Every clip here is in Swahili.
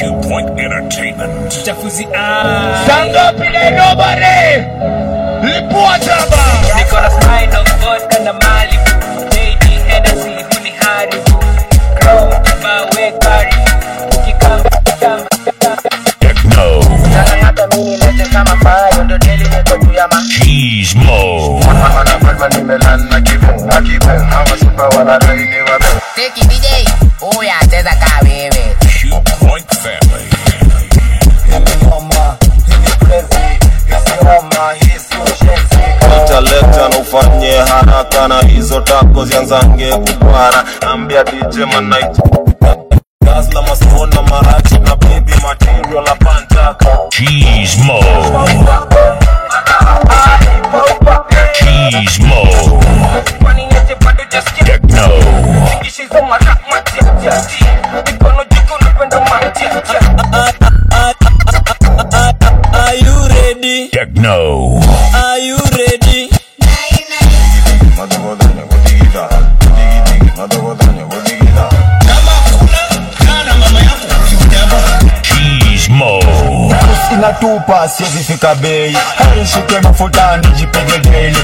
Q Point Entertainment. Sanga pile nobody. Lipua chaba. Nikola smile of vodka na mali. JD Hennessy huni haribu. Crow mawe kari. Ukikam. Techno. Sana hata mini lete kama fayo. Ndo deli niko tu ya ma. Gizmo. Mana palma ni melan na kiven. Hawa super wala raini wabe. Take it DJ. Oh ya cheza ka wewe. Q Point Family. Nitaleta na ufanye haraka na hizo tako zianzange kupara. Ambia DJ manaita Gazla masona marachi na baby material la pantaka. Gizmo. Gizmo. Techno. Are you ready? Techno. Are you ready? Gizmo. Inatupa siwezi fika bei. Heri shike mafuta nijipige daily.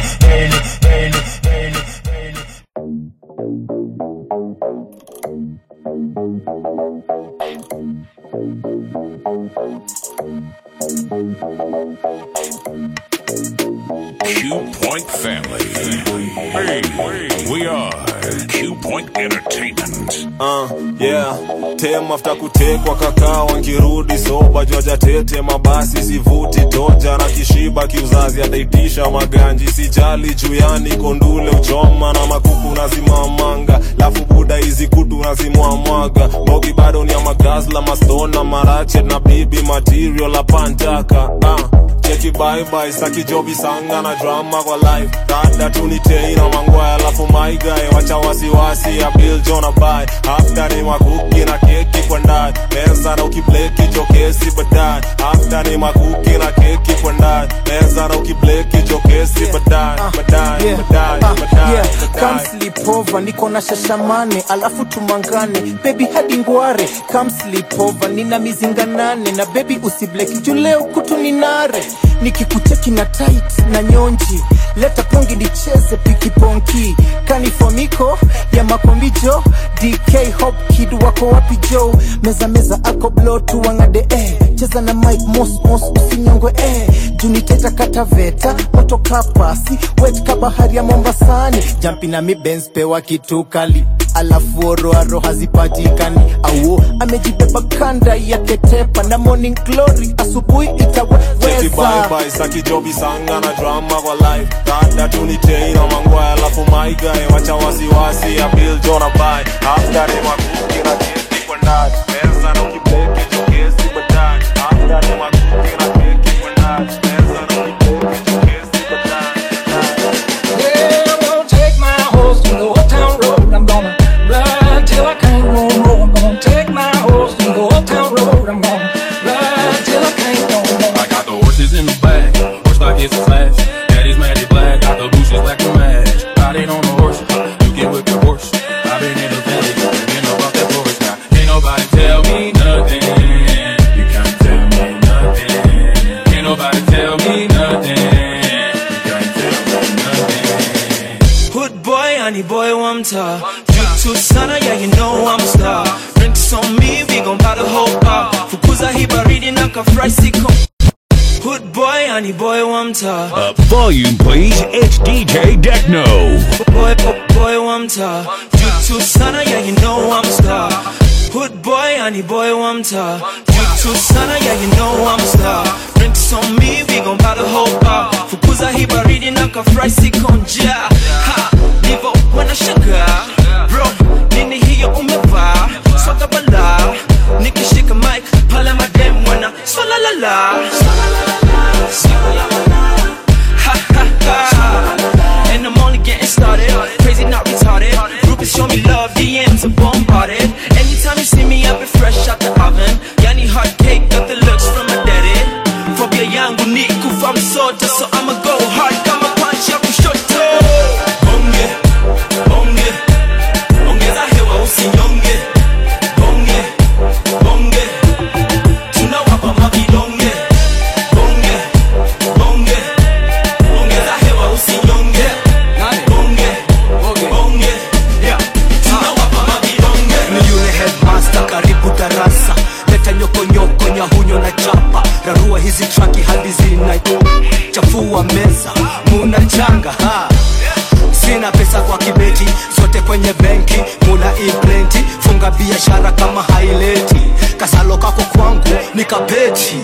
Q Point Family. Hey, we are Q Point Entertainment. Yeah. Tem after kutekwa kaka wangirudi soba joja tete mabasi sivuti toja na kishiba kiuzazi ataitisha maganji sijali juyani kondule uchoma na makuku nazimamanga lafu buda hizi kutu nazimwamwaga bogi bado ni ya magazla mastona marache na bibi material la pantaka Cheki bye bye saki jobi sanga na drama kwa life Dada tunitei na mangwaya lafu my guy wacha wasiwasi ya Bill Jonah bye After ni makuki na keki kwa ndani Meza na ukibleki jokesi badai After ni makuki na keki kwa ndani Meza na ukibleki jokesi badai Come sleep over niko na shashamane alafu tumangane baby hadi ngware come sleep over nina mizinga 8 na baby usibleki juleo kutu ninare nikikucheki na tight na nyonji leta pongi nicheze piki ponki kanifomiko ya makombijo DK Hop Kid wako wapi Joe meza ako blow tu wangade cheza na Mike mos usinyongwe juniteta kataveta moto kapasi wet kabahari ya Mombasani jumpi na mi Benz pewa kitu kali alafu oro hazipatikani awo amejibeba kanda ya ketepa na morning glory asubuhi itaweza Cheki bye bye saki jobi sanga na drama kwa life Dada tunitei na mangwaya alafu my guy wacha wasiwasi ya Bill Jonah bye After ni makuki na keki kwa ndani Meza na ukibleki jokesi badai After ni makuki na keki kwa ndani Meza na ukibleki jokesi badai Yeah, I'm gonna take my horse to the old town road. I'm gonna ride till I can't no more. I'm gonna take my horse to the old town road. I'm gonna ride till I can't no more. I got the horses in the back, horse stock is a flash. Daddy's matty black, got the bushes black and match. Riding on the horse, you get with your horse. I've been in the village, been about that horse now. Ain't nobody tell me nothing. You can't tell me nothing. Ain't nobody tell me nothing. You can't tell me nothing. Hood boy, honey boy, one time. You too sana, yeah, you know I'm a star. Drinks on me, we gon' buy the whole bar. Fukuza hiba reading like a fry sicko. Hood boy, honey boy, one time. Volume please, it's DJ Techno. Boy, one time. You too sana, yeah, you know I'm a star. Hood boy, honey boy, one time. You too sana, yeah, you know I'm a star. Drinks on me, we gon' buy the whole bar. Fukuza hiba reading like a fry sicko. Ha, nivo wanashangaa. Bro, nini hiyo umevaa? Swaka bala, nikishika mic, pale madem wana swala la la. Ha ha ha. And I'm only getting started. Crazy, not retarded. Groupies show me love, DMs are bombarded. Anytime you see me, I be fresh out the oven. Yani hot cake, got the looks from my daddy. Phobia yangu ni kufa msoto, so I'ma go hard kama punch ya kushoto. Bonge, bonge, ongeza hewa usinyonge. Bonge, bonge, napanga biashara kama haileti. Kasalo kako kwangu nikapeti.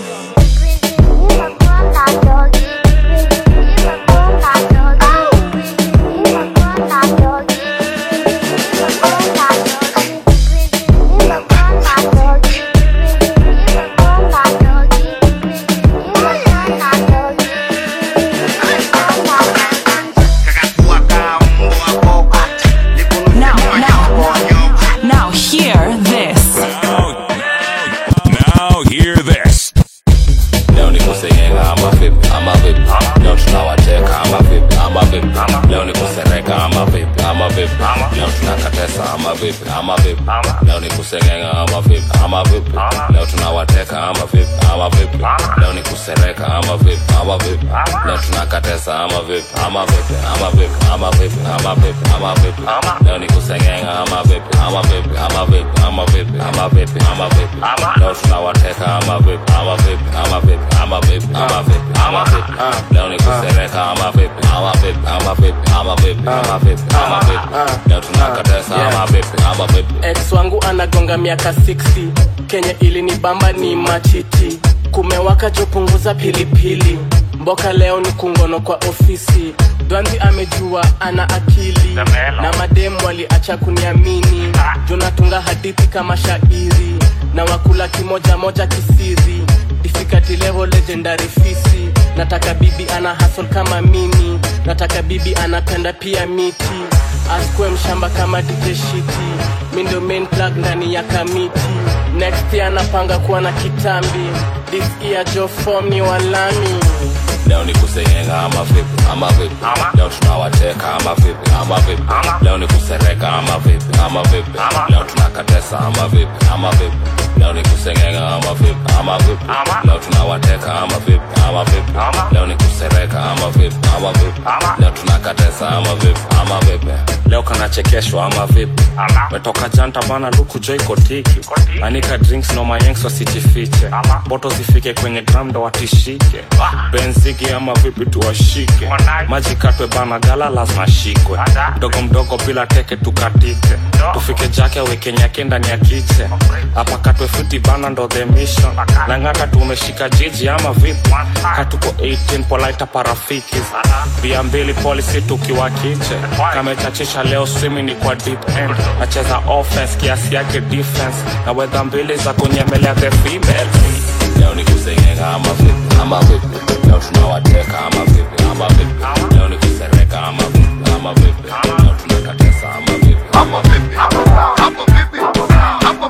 I'm a VIP. Leo ni kusengenga I'm a VIP. I'm a VIP. Leo tunawateka I'm a VIP. I'm a VIP. Leo ni kusereka I'm a VIP. I'm a VIP. Leo tunakatesa I'm a VIP. I'm a VIP. I'm a VIP. I'm a VIP. I'm a VIP. I'm a VIP. Leo ni kusengenga I'm a VIP. I'm a VIP. I'm a VIP. I'm a VIP. I'm a VIP. I'm a VIP. Leo tunawateka I'm a VIP. I'm a VIP. I'm a VIP. I'm a VIP. I'm a VIP. I'm a VIP. Leo ni kusereka I'm a VIP. I'm a VIP. I'm a VIP. I'm a VIP. I'm a VIP. I'm a VIP. Leo tunakatesa I'm a VIP. I'm a VIP. Ex wangu anagonga miaka 60. Kenya ili ni bamba ni machiti. Kumewaka jopunguza pilipili. Mboka leo ni kungono kwa ofisi. Dwanzi amejua ana akili. Na mademu waliacha kuniamini. Jonatunga hadithi kama shairi. Na wakula kimoja moja kisiri. Difficulty level legendary fisi. Nataka bibi ana hustle kama mimi. Nataka bibi anapenda pia miti. Askwe mshamba kama DJ Shiti. Mindo main plug ndani ya kamiti. Next year napanga kuwa na kitambi. This year Joe form ni walami. Leo ni kusengenga I'm a VIP. I'm a VIP. Leo tunawateka I'm a VIP. I'm a VIP. Leo ni kusereka I'm a VIP. I'm a VIP. Leo tunakatesa I'm a VIP. I'm a VIP. Leo ni kusengenga I'm a VIP. I'm a VIP. Leo tunawateka I'm a VIP. I'm a VIP. Leo ni kusereka I'm a VIP. I'm a VIP. Leo tunakatesa I'm a VIP. I'm a VIP. Leo kanachekeshwa I'm a VIP. Metoka janta bana luku joy kotiki. Anika drinks no mayengs wasijifiche. Boto zifike kwenye gram ndo watishike. Benzigi ama vipi tuwashike. Maji katwe bana gala lazima shikwe. Mdogo mdogo bila teke tukatike. Tufike jake weke nyake ndani ya kiche. Hapa katwe futi bana ndo the mission. Langaka tumeshika jiji ama vipi. Katuko 18 polita parafikis. Bia mbili policy tukiwa kiche. Kamechachisha leo swimming ni kwa deep end. Nacheza offense kiasi yake defense. Na wedha mbili za kunyemelea the females. Leo ni kusengenga I'm a VIP. I'm a VIP. Leo tunawateka I'm a VIP. I'm a VIP. Leo ni kusereka I'm a VIP. I'm a VIP. Leo tunakatesa I'm a VIP. I'm a VIP. I'm a VIP. I'm a VIP. I'm a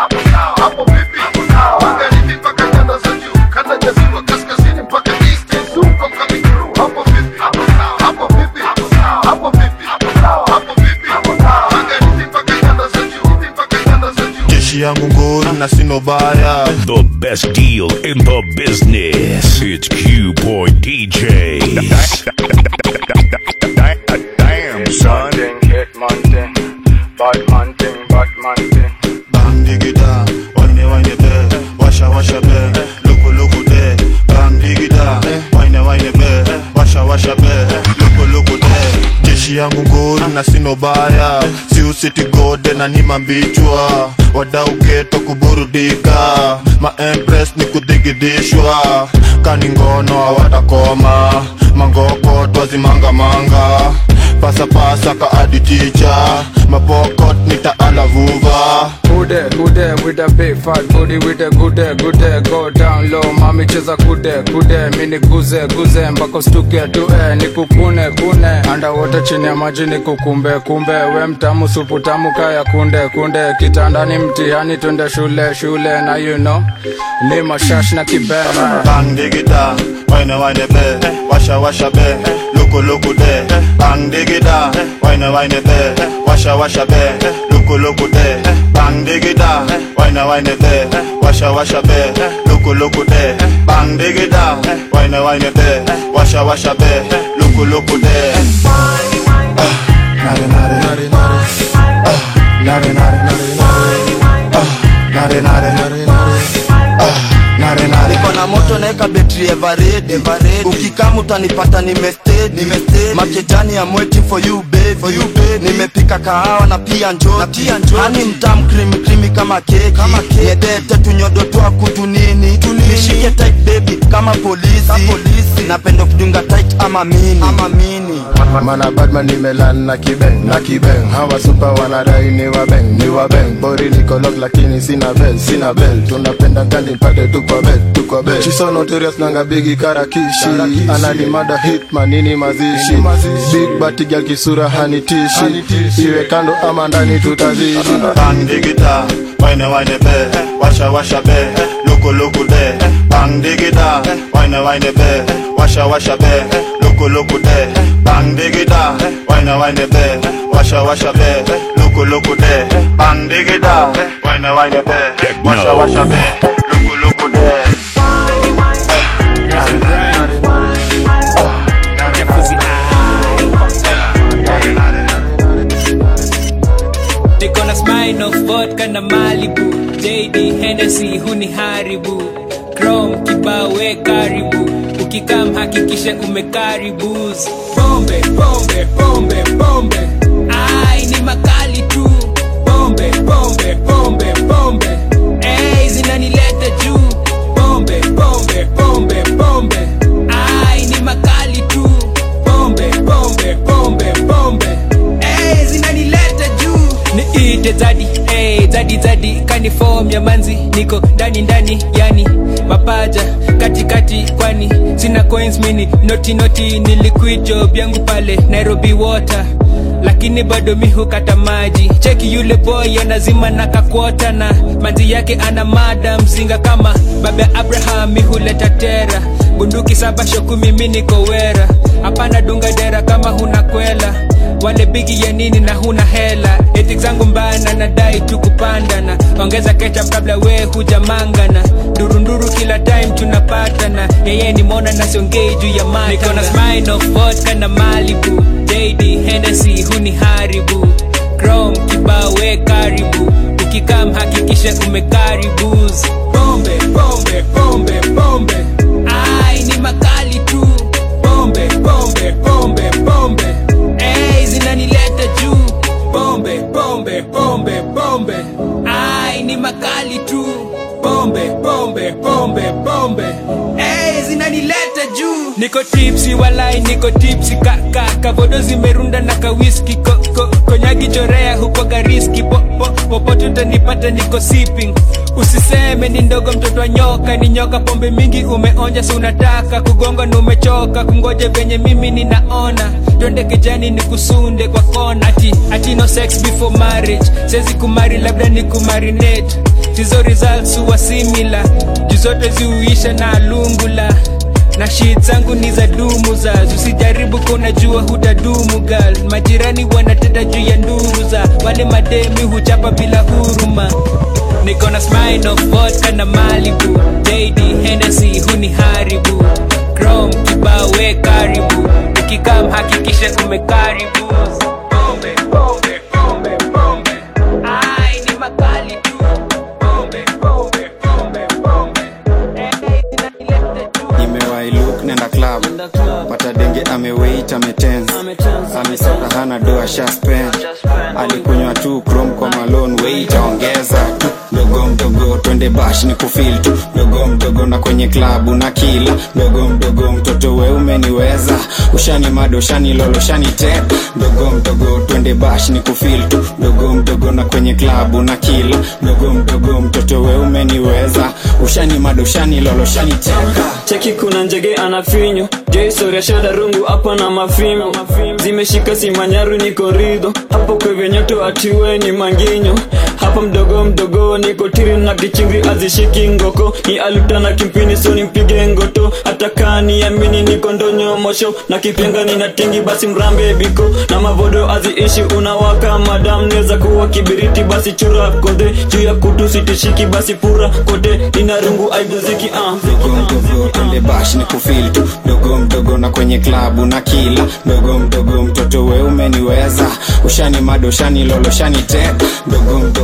VIP. Magharibi mpaka nyanda za juu. Kanda jaziwa kaskazini mpaka east and zoom from coming through. I'm a VIP. I'm a VIP. I'm a VIP. I'm a VIP. Magharibi mpaka nyanda za juu. Jeshi yangu ngori na sino baya. The best deal in the business. It's Q-Boy DJ. Damn, son. Hit mountain, bad mountain, bad mountain. Bang digida, wine be, washa be, loko de. Bang digida, wine be, washa be, loko de. Jeshi yangu ngori na sino baya. Siu city gode na ni mambichwa. Wadau geto kuburudika. Ma empress ni kudigidishwa. Kani ngono watakoma. Mangoko twazi manga. Pasa ka aditicha. Mapokot nita alavuva. Kude with a big fat booty with a good day. Go down low mami cheza kude. Mini guze mbako stuke tue. Nikukune underwater chini ya maji nikukumbe. We mtamu supu tamu kaya kunde. Kitandani mtihani twende shule. Na you know ni mashash na kibena. Bang digida, wine be, washa be, loko de. Bang digida, wine be, washa be, loko de. Bang digida, wine be, washa be, loko de. Bang digida, wine be, washa be, loko de. Niko na moto neka ka betri everready. Ukikama utanipata nimesteady. Makejani I'm waiting for you baby. Nimepika kahawa na pia njoti. Hani mtamu creamy kama keki. Nyedete tunyodo twa kutu nini. Nishike tight baby kama polisi. Napendo kudunga tight ama mini. Mana badman nimelan na kibeng. Hawa super wanadai ni wabeng. Bori niko lock lakini sina bell. Tunapenda gali mpate tu kwa bed. She so notorious nanga bigi karakishi. Ananimada hitman nini mazishi. Big bati girl kisura hanitishi. Iwe kando ama ndani tutazidi. Bang digita, wine be, washa be, loko de. Bang digita, wine be, washa be, loko de. Bang digita, wine be, washa be, loko de. Bang digita, wine be, washa be, loko de. Niko na spine of vodka na Malibu, JD Hennessy huniharibu, Chrome kibawe karibu, ukikam hakikisha umekaribuz. Pombe, ai ni makali tu. Pombe, ei zinanileta juu. Pombe, ai ni makali tu. Pombe, ei zinanileta juu. Niite zadi kaniform ya manzi. Niko ndani yani mapaja katikati kwani sina coins mini noti niliquit job yangu pale Nairobi water lakini bado mihu kata maji. Cheki yule boy anazima na kakwota na manzi yake ana madam zinga kama baba Abraham mihuleta tera. Bunduki 7 shoku mimi niko wera. Hapana dunga dera kama huna kwela. Wale bigi ya nini na huna hela. Ethics zangu mbana nadai tu kupandana. Ongeza ketchup kabla we hujamangana. Ndurunduru kila time tunapatana. Yeye ni mona na siongei juu ya mata. Niko na spine of vodka na Malibu, JD Hennessy huniharibu, Chrome kibawe karibu, ukikam hakikisha umekaribuz. Pombe, ai ni makali tu. Pombe, ei zinanileta juu. Pombe, ai ni makali tu. Pombe, ei zinanileta juu. Niko tipsy walai, niko tipsy kavodo zimerunda na kawiski. Konyagi chorea huko gariski. Popote utanipata niko sipping. Usiseme ni ndogo mtoto wa nyoka. Ni nyoka pombe mingi umeonja so unataka kugonga na umechoka. Kungoje venye mimi ninaona. Twende kijani ni kusunde kwa kona. Ati no sex before marriage. Sezi kumari labda ni kumarinate. Tizo results huwa similar. Juzote ziuisha na alungula. Na shit zangu ni za dumu za. Usijaribu kuna jua hutadumu girl. Majirani wanateta juu ya nduru za. Wale mademi huchapa bila huruma. Niko na spine of vodka na Malibu, JD Hennessy huniharibu, Chrome kibawe karibu, ukikam hakikisha umekaribuz. Pombe, ai ni makali tu. Pombe, nimewai look nenda club, pata denge amewait ametense, amesaka hana doa shaspend, alikunywa tu Chrome kwa malone, wait ongeza tu. Mdogo twende bash ni kufeel tu. Mdogo na kwenye club una kila. Mdogo mtoto we umeniweza. Ushani mado, ushani lolo, ushani tep. Mdogo twende bash ni kufeel tu. Mdogo na kwenye club una kila. Mdogo mtoto we umeniweza. Ushani mado, ushani lolo, ushani tep. Cheki kuna njege anafinyo. Jay ya shada rungu hapa na mafimo. Zimeshika simanyaru ni korido. Hapo kwe nyoto atiwe ni manginyo. Hapa mdogo niko tiri na kichingri azishiki ngoko. Ni aluta na kimpini so nimpige ngoto. Atakani yamini niko ndonyo mosho. Na kipenga ni natingi basi mrambe biko. Na mavodo aziishi unawaka madam. Neza kuwa kibiriti basi chura kode. Juu ya kutu sitishiki basi pura kode. Nina rungu aibuziki Mdogo twende bash ni kufeel tu. Mdogo na kwenye club una kila. Mdogo mtoto we umeniweza. Ushani mado, ushani lolo, ushani tep. Mdogo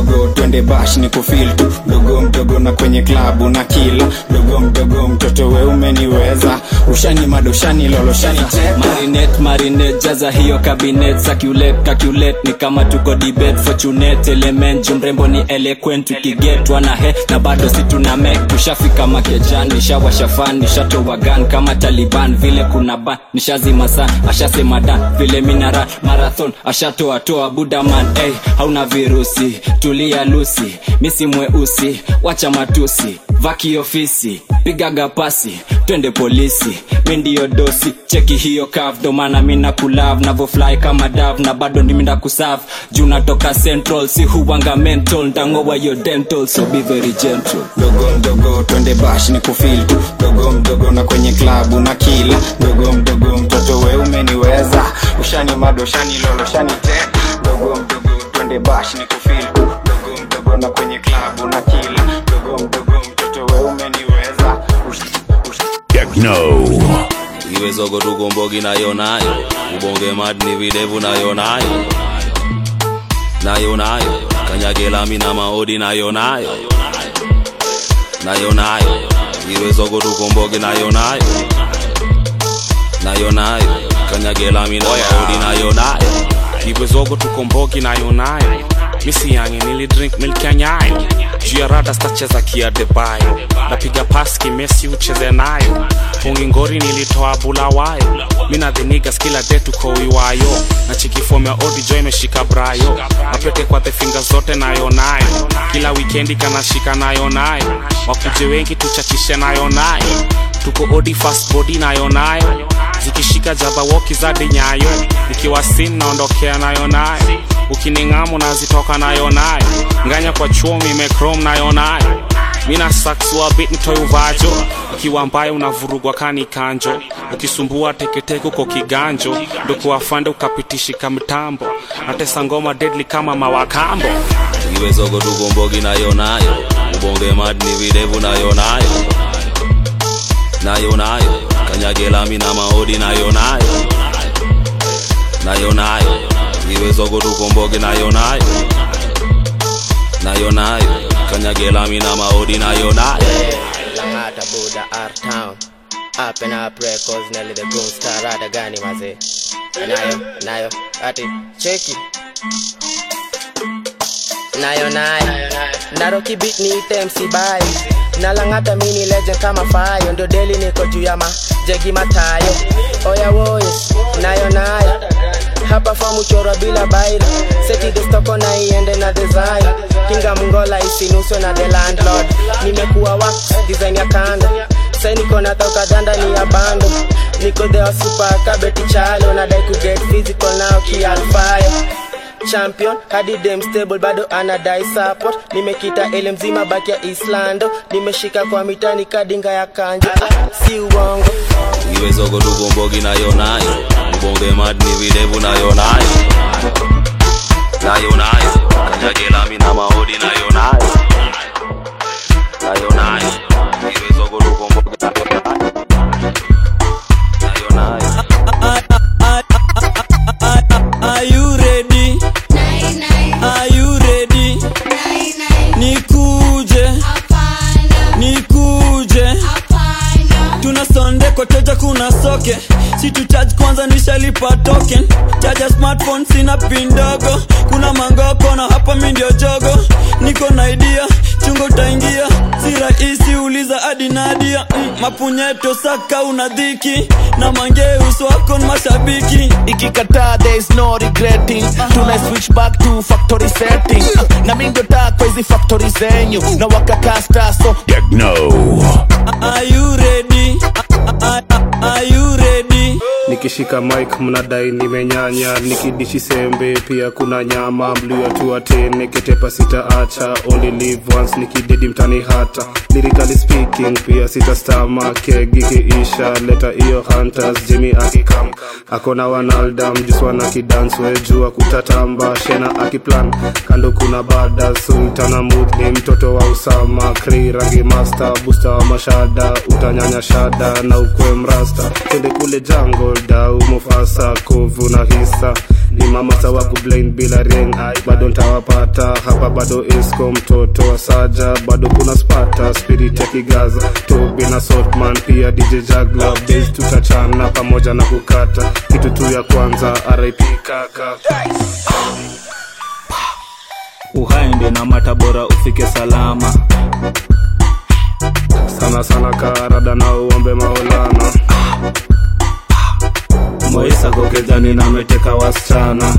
mdogo twende bash ni kufil tu mdogo mdogo na kwenye klabu na kila mdogo mdogo mtoto we umeniweza ushani madoshani loloshani marinate jaza hiyo cabinet calculate ni kama tuko debate fortunate element mrembo ni eloquent tukigetwa na he na bado si tuna make tushafika makejani shawashafani shatoa gun kama Taliban vile kuna ban nishazima sana ashasema dan vile minara marathon ashatoa budaman hauna virusi tulia lusi misi mweusi wacha matusi vaki ofisi pigaga pasi twende polisi mindio dosi cheki hiyo curve ndo maana mina kulave navo fly kama dove na bado niminda kuserve juu natoka central si huwanga mental ndangowa yo dental so be very gentle mdogo mdogo twende bash ni kufil tu mdogo mdogo na kwenye klabu na kila mdogo mdogo mtoto we umeniweza ushani madoshani loloshani tena mdogo mdogo twende bash ni kufil tu mdogo mdogo na kwenye klabu na kila mdogo mdogo mtoto we umeniweza Techno iwe zogo tukombogi nayo nayo ubonge mad ni videvu nayo nayo kanyagela mina maodi nayo nayo iwe zogo tukombogi nayo kanyagela mina maodi nayo iwe zogo tukombogi nayo misi yangi nili drink milk ya nyayo juu ya rada stacheza kia debayo napiga paski mesi ucheze nayo pungi ngori nilitoa bula wayo mina the niggas kila day tuko iwayo na chiki form ya odi joy meshika brayo napete kwa the fingers zote nayo kila weekendi kanashika nayo wakuje wengi tuchachishe nayo tuko odi fast body nayo zikishika jaba woki za dinyayo nikiwa sin naondokea nayo ukiningamu nazitoka nayo nganya kwa chuomi mechrome nayo mina saksua bit mtoi uvajo ukiwa mbaya unavurugwa kani kanjo ukisumbua teketeke uko kiganjo nduku wafande ukapitishika mtambo natesa ngoma deadly kama mawakambo iwe zogo tukombogi nayo ubonge mad ni videvu nayo kanyagela mina maodi nayo iwe zogo tukombogi nayo kanyagela mina maodi nayo Langata Buddha Art Town Up and up records Nelly the Goon Star Rada gani maze Nayo ati cheki Nayo Naroki beat ni MC bayo na Langata mini legend kama fayo ndo daily niko juu ya majegi matayo oya woyes nayo hapa famu chora bila baila seti the stoko na iende na design kinga mungola isinuswe na the landlord nimekuwa wax design ya kando sai niko natoka danda ni ya bando niko there super kabeti chalo na dai ku get physical now ki alfire champion hadi dem stable bado anadai support nimekita ele mzima baki ya Islando nimeshika kwa mitani kadinga ya kanja si uongo iwe zogo tukombogi nayo ubonge mad ni videvu nayo kanyagela mina maodi nayo iwe zogo tukombogi nayo Are you ready? Are you ready? Nikuje tuna sonde kwa teja kuna soke si tu charge kwanza nishalipa token charge smartphone sina pin dogo kuna mangoko na hapa mimi ndio jogo niko na idea chungo taingia si rahisi uliza hadi Nadia mapunyeto saka unadhiki na mangeus wako mashabiki ikikataa there is no regretting tuna switch back to factory setting na mimi ndo tako hizi factory zenyu na wakakasta so Techno Are you ready? Are you ready? Nikishika mic mnadai nimenyanya nikidishi sembe pia kuna nyama mlio tu atene ketepa sitaacha only live once nikidedi mtani hata lyrically speaking pia sitastama kegi kiisha leta iyo hunters Jimmy akikam akona wanaldam jiswana kidance wejua kutatamba shena akiplan kando kuna bada sultana mudli mtoto wa Usama Kree rangi master booster wa mashada utanyanya shada na ukwe mrasta twende kule jungle dau Mufasa Kovu na Hisa ni mama sawa kublind bila ring. Bado ntawapata hapa, bado Esco mtoto wa Saja, bado kuna Sparta Spirit ya Kigaza, Toby na Saltman pia DJ Jagla. Days tutachana pamoja na kukata kitu tu ya kwanza RIP kaka. Uhai ndio na matabora ufike salama. Sana sana karada na uombe Maulana. Moisa kokejani na meteka wasichana.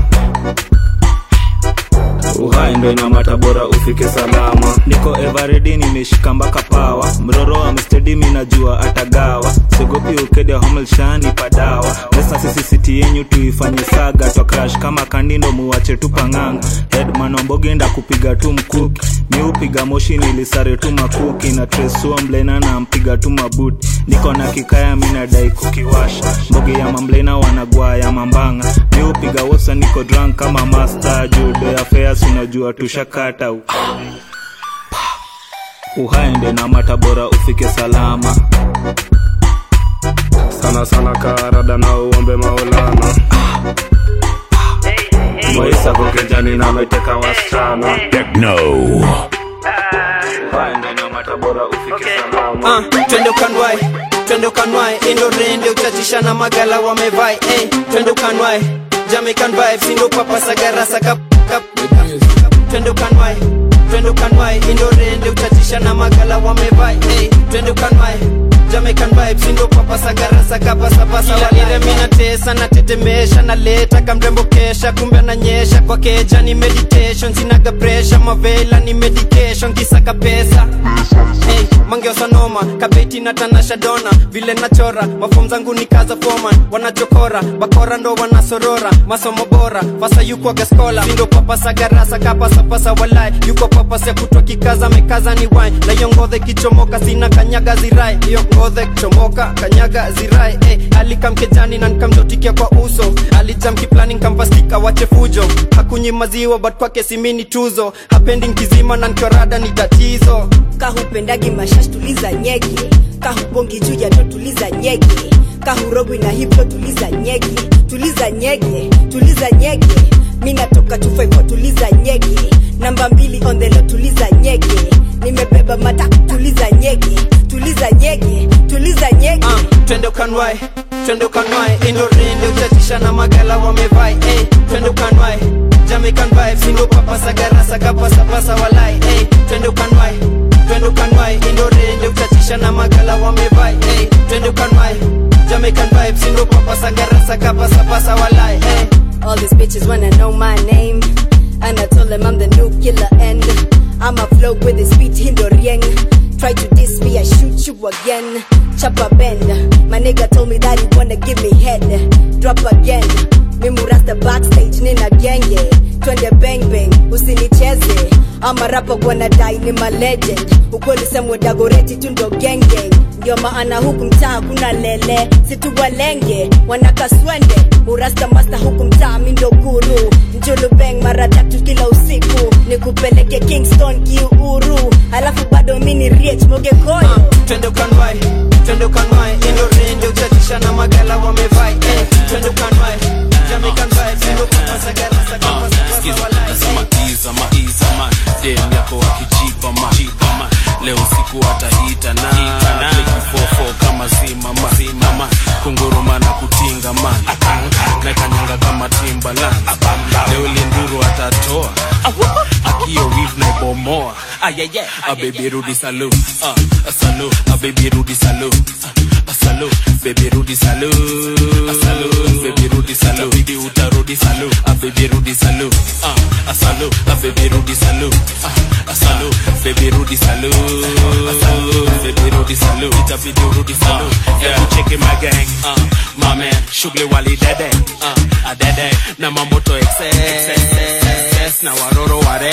Uhai ndio na matabora ufike salama. Niko everready nimeshika mpaka power. Mroro amestedi mimi najua atagawa. Sigopi ukede homel shani padawa. Lesa sisi city yenyu tuifanye saga. Twa crash kama kandindo muache tupanganga. Headman ombogenda kupiga tu mkuki. Mi upiga moshi nilisare tu makuki. Na tresua mblena na mpiga tu mabuti. Niko na kikaya mina dai kukiwasha. Mbogi ya mamblena wanagua ya mambanga. Mi upiga wosa niko drunk kama master. Judo ya fairs unajua tushakata. Uhai ndio na matabora ufike salama. Sana sana karada na uombe Maulana. Moisa kokejani na meteka wasichana. Techno. Uhai ndio na matabora ufike salama. Twende kanwai Indo rende uchachisha na magala wamevai. Twende kanwai Jamaican vibes Indo papa sagarasa kap. Twende kanwai Indo rende uchachisha na magala wamevai. Twende kanwai Jamaican vibes Indo papa sagarasa kapa sapasa walire mina tesa na tetemesha na leta kamrembo kesha kumbe ananyesha kwa keja ni meditation sinaga pressure mavela ni medication kisaka pesa. Mangeo sanoma kabeti na tanasha dona vile nachora mafom zangu ni kaza foreman wanachokora bakora ndo wanasorora masomo bora fasa yuko gaskola Indo papa sagarasa kapa sapasa walai yuko papa se kutwa kikaza mekaza ni wine na yongodhe kichomoka sina kanyaga zirai yongodhe kichomoka kanyaga zirai. Alikamkejani na nikamjotikia kwa uso alijam kiplani nikampastika wache fujo hakunyi maziwa but kwake simini tuzo hapendi nkizima na nkiorada ni tatizo. Kahupendagi mashash tuliza nyegi. Kahubongi juu ya to tuliza nyegi. Kahurogwi na hipyo tuliza nyegi. Tuliza nyegi, tuliza nyegi. Mina toka 254 tuliza nyegi. Namba 2 on the low tuliza nyegi. Nimebeba mata tuliza nyegi. Tuliza nyegi, tuliza nyegi. Twende kanwai Indo rende uchachisha na magala wamevai. Twende kanwai Jamaican vibes Indo papa sagarasa kapa sapasa walai. Twende kanwai Indo rende uchachisha na magala wamevai. Twende kanwai Jamaican vibes Indo papa sagarasa kapa sapasa walai. All these bitches wanna know my name, and I told them I'm the new killer and I'ma flow with this beat Indo rieng. Try to diss me, I shoot you again. Chopper bend. My nigga told me that he wanna give me head. Drop again. Mimi rasta backstage nina genge. Twende bang bang, usinicheze. Ama rapa wanadai ni ma legend. Ukweli semwe dagoreti tundo gang gang. Ndio maana huku mtaa kuna lele. Situ walenge, wanakaswende. Urasta master huku mtaa mindo guru. Njulu bang mara 3 kila usiku. Nikupeleke Kingston kiuru. Alafu bado mini rich moge koyo. Twende kanwai Indo rende uchachisha na magala wamevai. Twende kanwai Jamaican vibes Indo papa sagarasa kapa sapasa walai. Iza man dem yako wakijipa man leo siku atahita na Play 4 kama zima man kunguruma na kutinga man na kanyanga kama Timbaland. Leo linduru atatoa akio weave na bomoa. A baby rudi salute salute. A baby rudi salute salute. Baby rudi salute salute. Baby rudi salute. Baby utarudi salute. A baby rudi salute salute. A baby rudi salute salute. Baby rudi salute salute. Baby rudi salute. Itabidi rudi salute. Yeah, check my gang my man shughuli wali dede adede na mamoto excess na waroro ware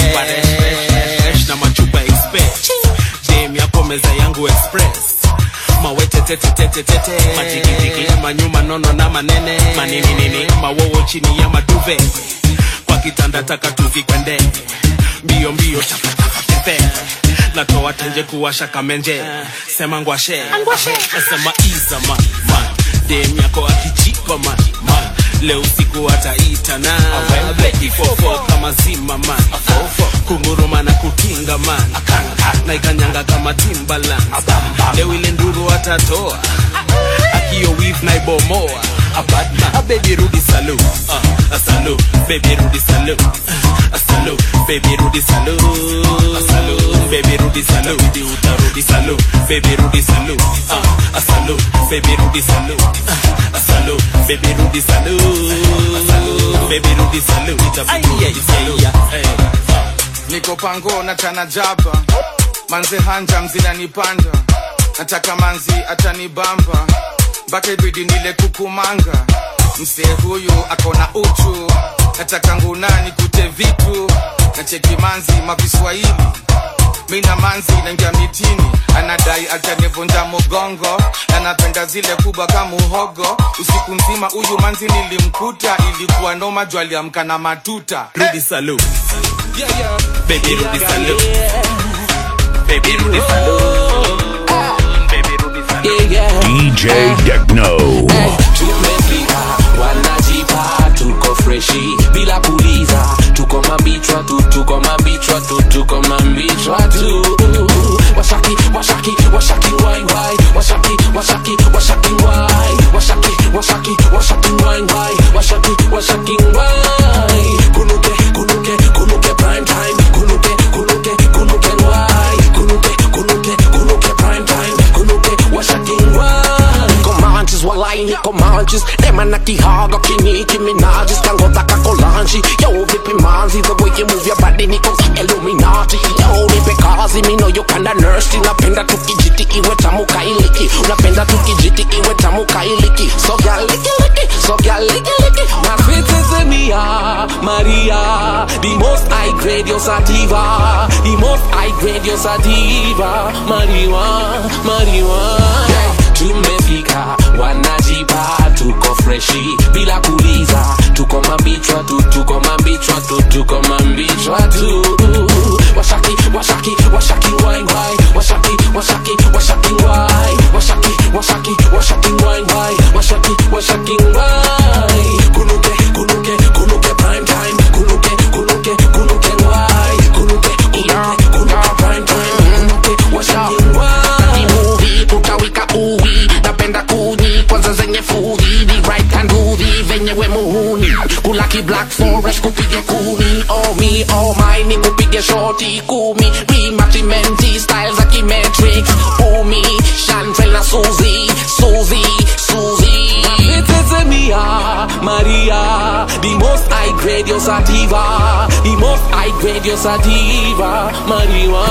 na machupa expect dem yako meza yangu express mawete tete majigijigi manyuma nono na manene manini mawowo chini ya maduve kwa kitanda taka tuzikwende mbio tepe natoa tenje kuwasha kamenje sema ngwashe sema iza man dem yako akijipa man leo siku ataita na Bleki 44 kama zima man kunguruma na kutinga man na ikanyanga kama Timbaland leo ile nduru atatoa akiyo weave na ibomoa a baby Rudy salute a salute baby Rudy salute a salute baby Rudy salute a salute baby Rudy salute di utarudi salute baby Rudy salute a salute baby Rudy salute a salute baby Rudy salute a salute baby Rudy salute itabidi salute niko pango na tana jaba manze hanja mzina nipanda nataka manzi atanibamba bake bidi nile kukumanga msee huyu akona uchu nataka ngunani kute vitu na cheki manzi maviswahili mina manzi naingia mitini anadai atanivunja mugongo anapenda zile kubwa kama uhogo usiku mzima huyu manzi nilimkuta ilikuwa noma juu aliamka na matuta Rudy salute baby Rudy salute baby Rudy salute DJ Techno. Tumefika wanajipa tuko freshi bila kuliza tuko mabichwa tu tuko mabichwa tu tuko mabichwa tu washaki washaki washaki why why washaki washaki washaki why washaki washaki washaki why why washaki washaki why kunuke kunuke kunuke prime time kunuke kunuke kunuke why kunuke kunuke kunuke prime time kunuke washaki why walai niko manches Ema na kihaga kiniki minajis Kango taka kolanchi Yo vipi manzi The way you move your body niko ki-Illuminati Yo nipe kazi mi know you kinda thirsty Unapenda tukijiti iwe tamu kailiki Unapenda tukijiti iwe tamu kailiki So girl liki liki So girl liki liki My fit is Mia Maria The most high grade yo sativa The most high grade yo sativa Mariwa Tumefika wanajipa tuko freshi bila kuliza tuko mabichwa tu tuko mabichwa tu tuko mabichwa tu washaki washaki washaki why why washaki washaki washaki why washaki washaki washaki why why washaki washaki why kunuke kunuke kunuke prime time kunuke kunuke kunuke why kunuke kunuke kunuke prime time kunuke washaki why movie kukawika uwi napenda kuni kwanza zenye fudhi the right hand movie venye we muhuni kulaki black forest kupige kuni oh me oh my ni kupige shorty kumi me matimenti style za kimetrix oh me Chantel na Suzy Mia Maria the most high grade yo sativa the most high grade yo sativa Mariwa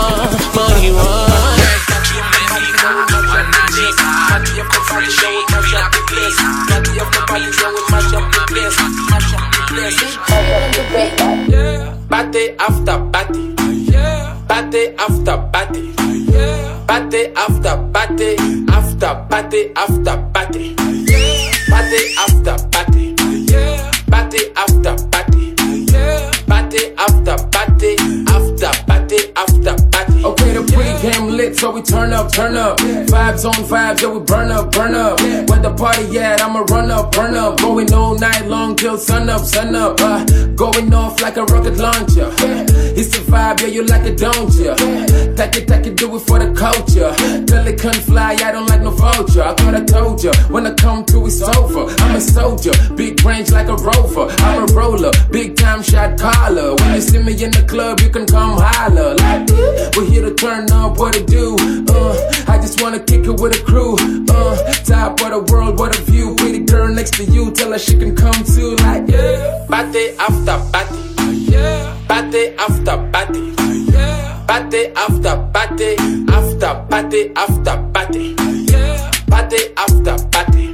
Party after party, party after party, party after party, after party after party, party after party, party after party, party after party, after party after party. Okay, the pregame lit, so we turn up. Vibes on vibes, yeah, we burn up. Where the party at, I'ma run up. Going all night long till sun up. Going off like a rocket launcher. It's the vibe, yeah, you like it, don't ya? Take it, do it for the culture. Pelican fly, I don't like no vulture. I thought I told ya, when I come through, it's over. I'm a soldier, big range like a rover. I'm a roller, big time shot caller. When you see me in the club, you can come holler. Like, we're here to turn up, what it do? I just wanna kick it with a crew. Top of the world, what a view. Pretty girl next to you, tell her she can come too. Like, yeah. Party after party, party after party, party after party, after party after party, party after party.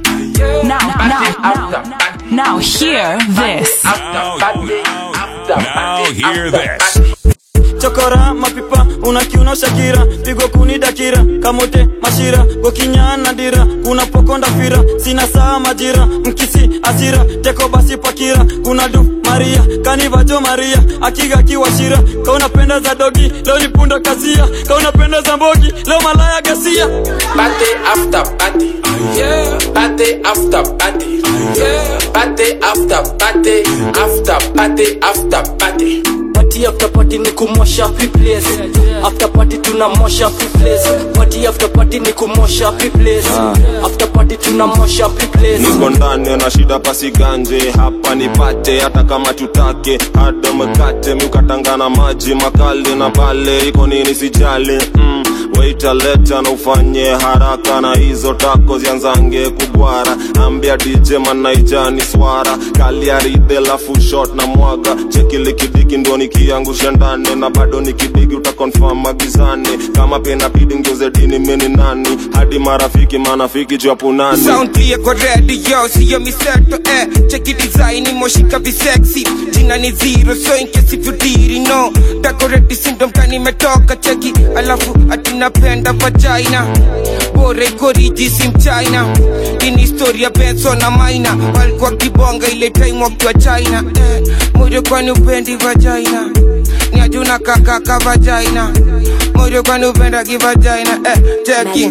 Now hear this. Now hear this. chokora mapipa unakiuno Shakira pigo kunidakira kamote mashira gokinyana dira kuna pokonda fira sina saa majira mkisi asira teko basi pakira kuna du Maria kaniva Jo Maria akiga kiwashira kauna penda za dogi leo ni punda kasia kauna penda za mbogi leo malaya gasia party after party yeah party after party yeah party after party after party after party Party after party ni kumosha place. After party tunamosha place. Party after party ni kumosha place. After party tunamosha place. Niko ndani na shida pasi ganje hapa nipate hata kama tutake hada mkate mkatangana maji makali na bale iko nini sijali waita leta na ufanye haraka na hizo tako zianzange kubwara ambia DJ manaijani swara kali aride la full shot na mwaga cheki likidiki ndo nikiangusha ndani na bado nikidiki utakonfirm magizani kama pena bidi ngeuze dini mimi nani hadi marafiki manafiki japunani sound clear kwa radio siyo miseto cheki design moshika vi sexy jina ni zero so in case if you didn't know decorate syndrome kani metoka cheki alafu atinapenda vagina bore koriji sim China in historia Benson na Maina walikuwa kibonga ile time wakiwa China moyo kwani upendi vagina ni ajuna kaka vagina moyo kwani upenda kivagina cheki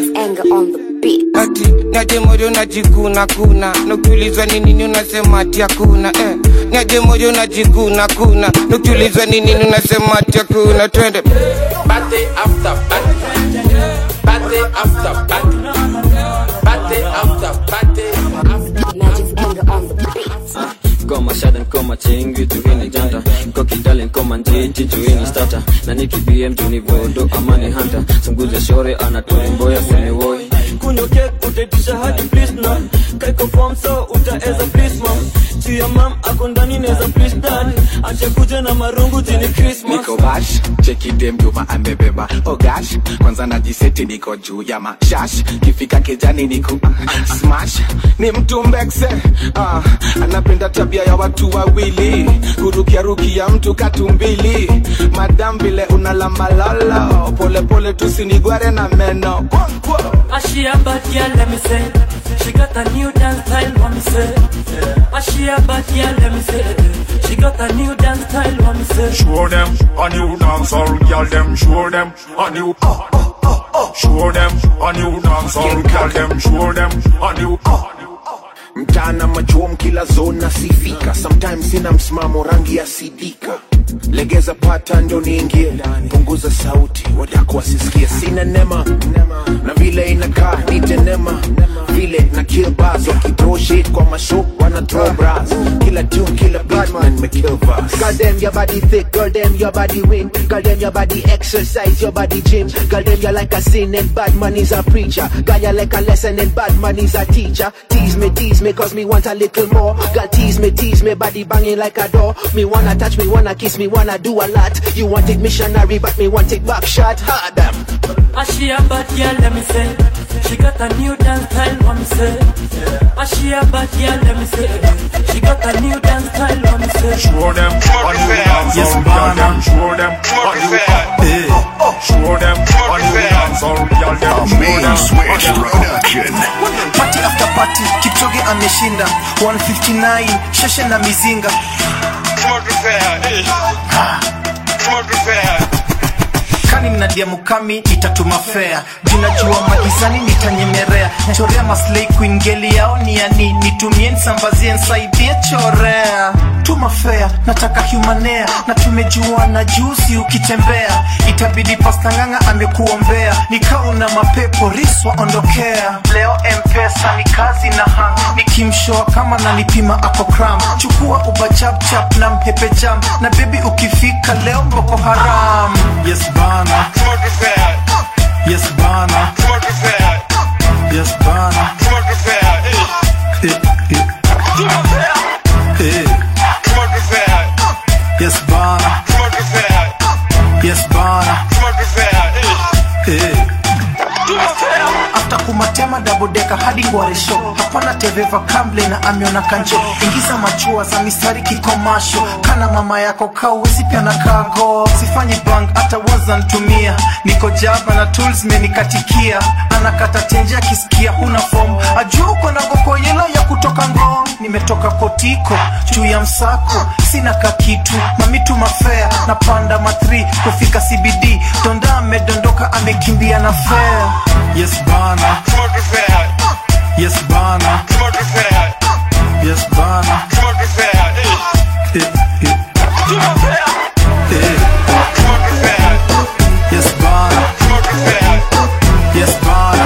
ati niaje moyo najikuna kuna nukiulizwa ni nini unasema ati hakuna niaje moyo najikuna kuna nukiulizwa ni nini unasema ati hakuna twende party after party party after party party after party Magic's anger on the beat. Koma shadan koma chingi tuhini janta Koki darling koma njiji tuhini starter na niki BM tunivodo amani hunter Sunguze shore anaturi mboya sini woi Kunyo kek utetisha hadi please na Kaiko form so utaeza please mom Chia mam akondani neza please dad Ache kuje na marungu jini Christmas Niko bash, cheki dem duma amebeba Oh gosh, kwanza najiseti niko juu ya mashash Kifika kejani niko smash Ni mtu mbekse anapenda tabia ya watu wawili Kurukia rukia mtu katumbili Madam vile unalamba lolo Pole pole tusinigware na meno She a bad girl, let me say. She got a new dance style, let me say. She a bad girl, let me say. She got a new dance style, let me say. Show them a new dancehall, girl. Them show them a new. Show them a new dancehall, girl. Them show them a new. Mtana machuom kila zona sifika Sometimes sina msimamo rangi ya sidika Legeza pata ndo niingie Punguza sauti wadako wasisikia Sina nema na vile inakaa nite nema Vile na kill bars Wakithrow shit kwa mashow wana throw bras Kila tune kila beat man me kill bars Girl them your body thick, girl them your body win Girl them your body exercise, your body gym Girl them you like a sin and bad man is a preacher Girl you like a lesson and bad man is a teacher Tease me cause me want a little more Girl tease me, body banging like a door Me wanna touch, me wanna kiss, me wanna do a lot You want it missionary but me want it back shot Ha damn She a bad girl, let me say. She got a new dance style, let me say. She a bad girl, let me say. She got a new dance style, let me say. Show them a new dancehall, girl. Them show them a new. Show them a new dancehall, girl. Them show them Switch production. Party after party, Kipchoge ameshinda 159, sheshe na mizinga Kani mnadia mukami, itatuma fair Jinajua magizani, nitanyemerea Chorea maslay queen, geli yao ni ya nini Nitumie nsambazie nsaidie chorea Tuma fair, nataka humanea Na tumejua na juzi ukitembea Itabidi pasta nganga amekuombea Nikau na mapepo, riswa ondokea Leo M-Pesa ni kazi na hang Nikimshoa kama na nipima ako kram Chukua uba chap chap na mpepe jam Na baby ukifika leo mboko haram Yes bana Yes bana Yes bana Yes bana Yes bana After kumatema dabodeka hadi ngware show. Hapana teveva kamble na amiona kanjo. Ingiza machua za mistari kikomasho. Kana mama yako kauwezi pia na kago. Sifanyi bang hata wazantumia. Niko jaba na tools menikatikia. Anakata tenje akisikia huna form. Ajua uko na goko yelo ya kutoka ngong. Nimetoka kotiko juu ya msako. Sina kakitu mamitu mafea. Napanda ma3 kufika CBD. Donda amedondoka amekimbia na fair. Yes bana, yes bana, yes bana, yes bana, yes bana.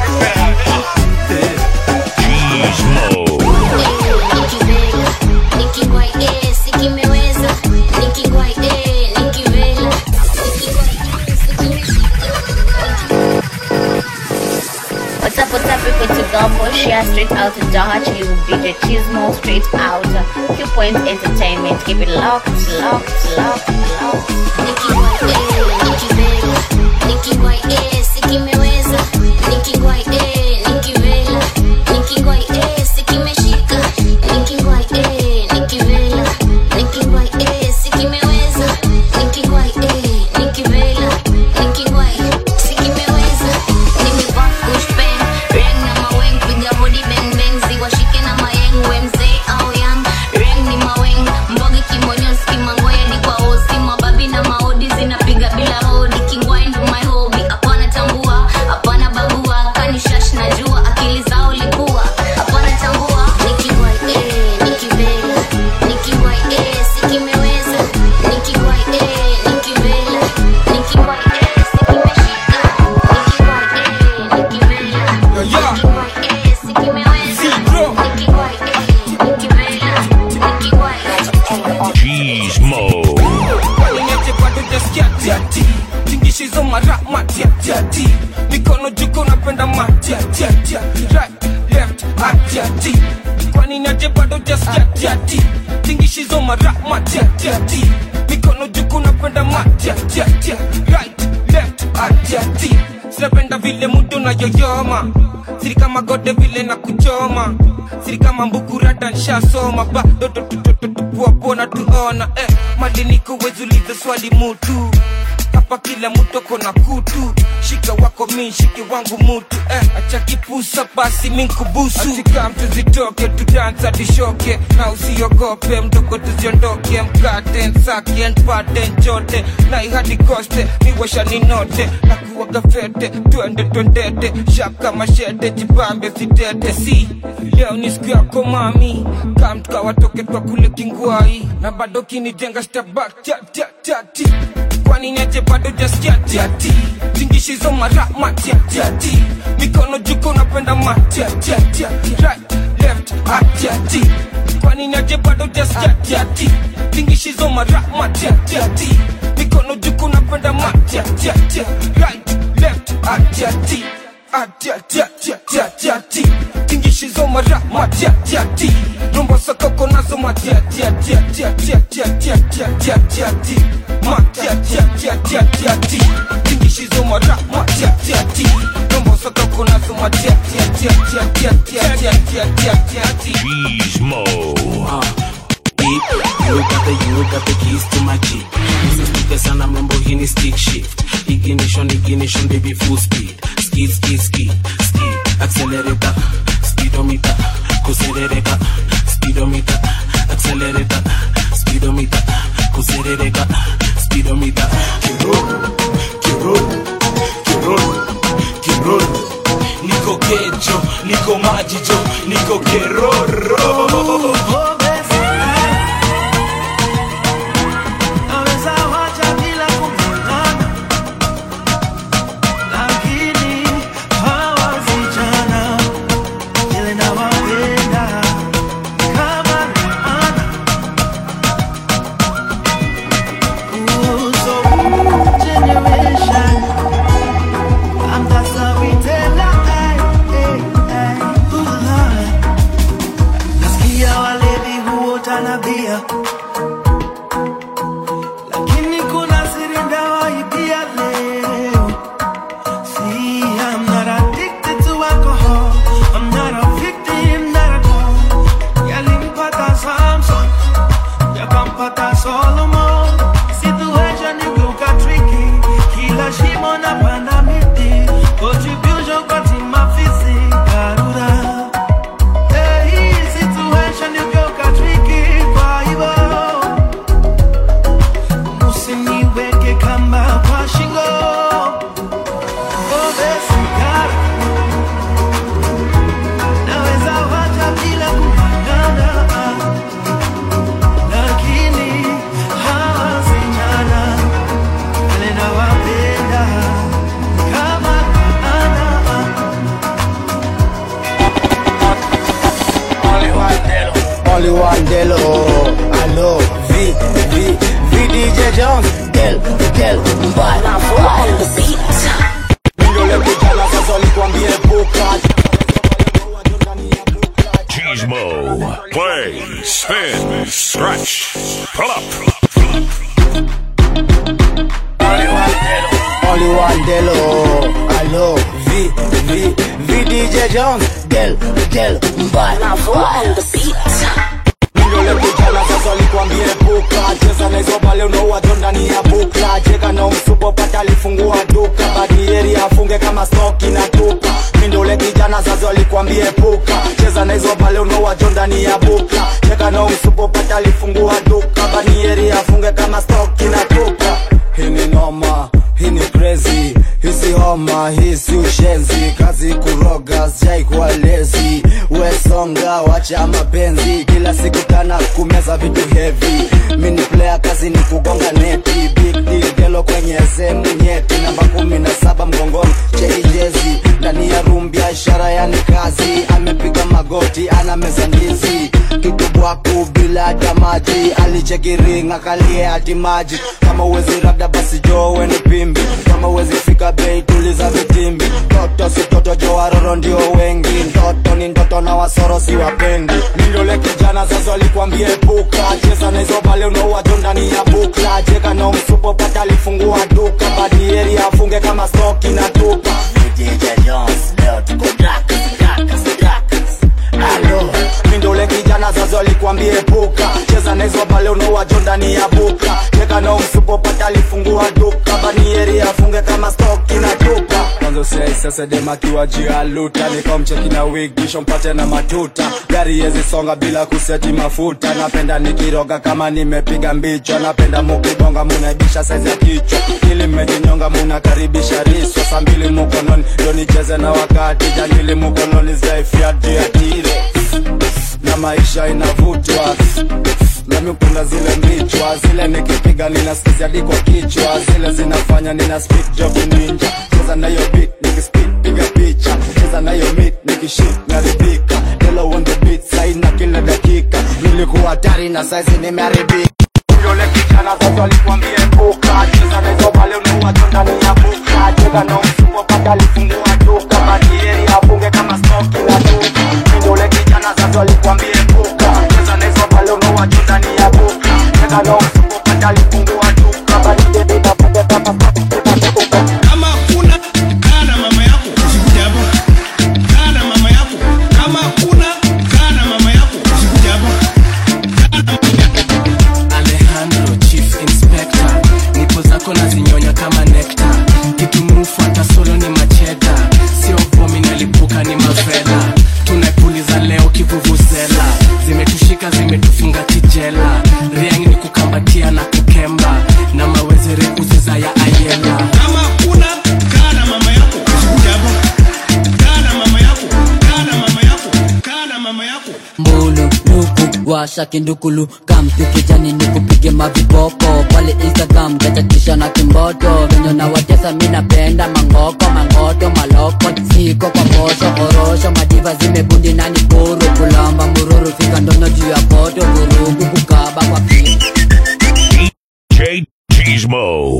What's up, people to Gulfport, share straight out to Daha, chilling with DJ Chismo, straight out. Few Points Entertainment, keep it locked. Nicky Boy, Siki meweza. Nicky Boy, Nicky Vela. Nicky Boy, Siki meshika. Nicky Boy, Nicky Vela. Nicky Boy, Siki meweza. Nicky Boy, Nicky Vela. Nicky Boy, Siki meweza. Nimevaa kushpen, reng na maweng, piga body bang bang, ziwashike na mayeng, we mzee au young. Reng ni maweng, mbogi kimonyoski, mangoya ni kwa osi, mababi na maodi zinapiga bila hodi. Kingwai ndo my hobby, hapana tambua, hapana bagua, kani shash na jua, akili zao lipua, hapana tambua. Nicky Boy, Nicky Vela. Nicky Boy, Siki meweza. Nicky Boy, Nicky Vela. Nicky Boy, Siki meshika. Nicky Boy, Nicky Vela. Nicky Boy, Siki meweza. Nicky Boy, Nicky Vela. Nicky Boy. Gizmo. Niache bado jaskia tiati. Tingishizo mara matiati. Mikono juko napenda matiati. Right, left, atiati. Kwani niache bado jaskia tiati. Tingishizo mara matiati. Mikono juko napenda matiati. Right, left, atiati. Sinapenda vile mudo na yoyoma. Siri kama gode vile na kuchoma. Siri kama mbukurata nshasoma. Bado tuwapona tuona. Madini kuwezuliza swali mutu. Hapa kila mutu kona kutu. Shika wako mi, shiki wangu mutu. Acha kipusa basi minkubusu. Atika mtu zitoke, tudansa dishoke. Na usiogope, mdoko tuziondoke. Mkate, nsake, npate, nchote. Na ihadi koste, miwasha ninote. Na kuwaga fete, twendete. Shaka mashete, jibambe sitete. Si, leo ni siku yako mami. Kamtuka watoke twa kule Kingwai. Na bado kinijenga step back, tia. Kwani niache bado jaskia tiati. Tingishizo mara matiati. Mikono juko napenda matiati. Right, left, atiati. Kwani niache bado jaskia tiati. Tingishizo mara matiati. Mikono juko napenda matiati. Right, left, atiati. Atiati. Tingishizo mara matiati. Rumbo sakoko nazo matiati. Matiati. Tingishizo mara matiati. Rumbo sakoko nazo matiati. Gizmo. You got the keys to my Jeep. Usisitike sana mambo hii ni stick shift. Ignition, baby full speed. Skid. Accelerator, speedometer. Kuserereka, speedometer. Accelerator, speedometer. Kuserereka, speedometer. Kirol. Niko kejo, niko majijo, niko keroro. Fresh. Pull up. Only one Delo, hello, V DJ Jones, Del, Mbaya. On the beat. Ndole kujana sasa alikwambie puka. Cheza na hizo bale unaua ndani ya bukla. Cheka na msupo pata alifungua duka. Badieri afunge kama stoki na tupa. Ndole kijana sasa alikwambie puka. Cheza na hizo bale unaua ndani ya bukla. Cheka na msupo pata alifungua duka. Badieri afunge kama stoki na tupa. Hii ni noma, hii ni crazy, hisi homa, hisi ushenzi. Kazi kuroga, sijai kuwa lezi. We songa, wacha mapenzi. Kila siku tana kumeza vitu heavy. Mini player kazi ni kugonga neti. Big deal, gelo kwenye semu nyeti. Namba 17 mgongoni, chei jezi. Ndani ya room biashara yani kazi. Amepiga magoti, ana meza ndizi. Kitu bwaku bila hata maji. Alicheki ring, akalie hati maji. Kama uwezi rada basi jowe ni pimbi. Kama uwezi fika bei tuliza vitimbi. Toto si toto jo waroro ndio wengi. Ndoto ni ndoto na wasoro si wapendi. Ndole kijana zazo alikwambie puka. Cheza na hizo bale unaua ndani ya bukla. Cheka na msupo pata alifungua duka. Badieri afunge kama stoki na tupa. DJ Jones leo tuko drakas. Hello, ndole kijana zazo alikwambie puka. Cheza na hizo bale unaua ndani ya bukla. Cheka na msupo pata alifungua duka. Badieri afunge kama stoki na tupa. Kwanza sei sasa dema kiwa jialuta. Nikomcheki na wig kisho mpate na matuta. Gari yezi songa bila kuseti mafuta. Napenda nikiroga kama nimepiga mbicho. Napenda mukibonga munaibisha size ya kichwa. Ili mmejinyonga munakaribisha riswa. Saa mbili mkononi ndo nicheze na wakati. Janili mkononi zaifia diatire. Na maisha inavutwa. Nami upenda zile mbichwa. Zile nikipiga ninasikizia di kwa kichwa. Zile zinafanya nina speak job ninja. Cheza na yo beat nikispit piga picha. Cheza na yo meat nikishit naribika. Hello on the beat saina kila dakika. Nilikuwa hatari na saizi nimeharibika. Ndole kijana sasa alikwambie puka. Cheza na hizo bale unaua ndani ya buka. Cheza na msupo pata alifungua duka. Badieri afunge kama stoki na duka. Ndole kijana sasa alikwambie puka. Cheza na hizo bale unaua ndani ya buka. Cheza na msupo pata alifungua duka. Badieri afunge kama stoki na duka. Kama kuna kana mama yako usikuja hapa. Kana mama yako. Kama kuna kana mama yako usikuja hapa. Alejandro Chief Inspector, nipo zako na zinyonya kama nectar. Kitu mufuata solo ni macheta. Sio bomi nalipuka ni mavela. Tunaipuliza leo kivuvuzela. Zimetushika zimetufunga kijela. Riang ni kukambatia na kukemba. Na mawezere kuziza ya ayela. Kama kuna kana mama yako usikuja hapa. Kana mama yako. Kana mama yako. Kana mama yako. Mbulu, nuku, washa kindukulu. Kampi kijani nikupige maviboko. Pale Instagram gatatisha na kimboto. Venyo na watesa minapenda mangoko. Mangoto, maloko, siko kwa posho. Orosho, madiva zimebundi na nikuru. Kulamba mururu, fika ndono juu ya koto. Vurugu kukaba kwa pili DJ Cheesemo.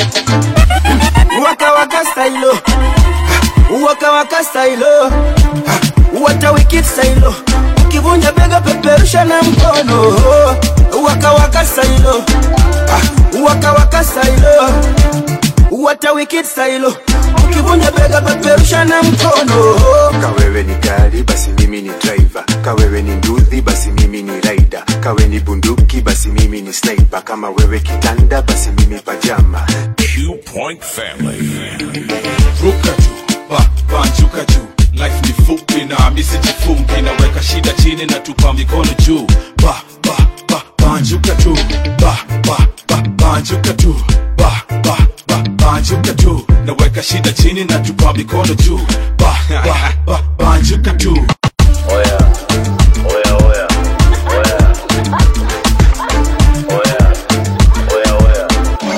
Waka waka stylo. Waka waka stylo. Wata wicked stylo. Ukivunja bega peperusha na mkono. Waka waka stylo. Waka waka stylo. Wata wicked stylo. Ukivunja bega peperusha na mkono. Kawewe ni gari basi mimi ni driver. Kawewe ni nduthi basi mimi ni rider. Kawe ni bunduki basi mimi ni sniper. Kama wewe kitanda basi mimi pajama. Q Point Family. Ruka tu, banjuka juu. Life ni fupi na misi jifungi. Naweka shida chini na tupa mikono juu. Banjuka tu, banjuka tu. Banjuka tu, naweka shida chini na tupa mikono juu. Banjuka tu. Oya, oya, oya, oya. Oya, oya, oya,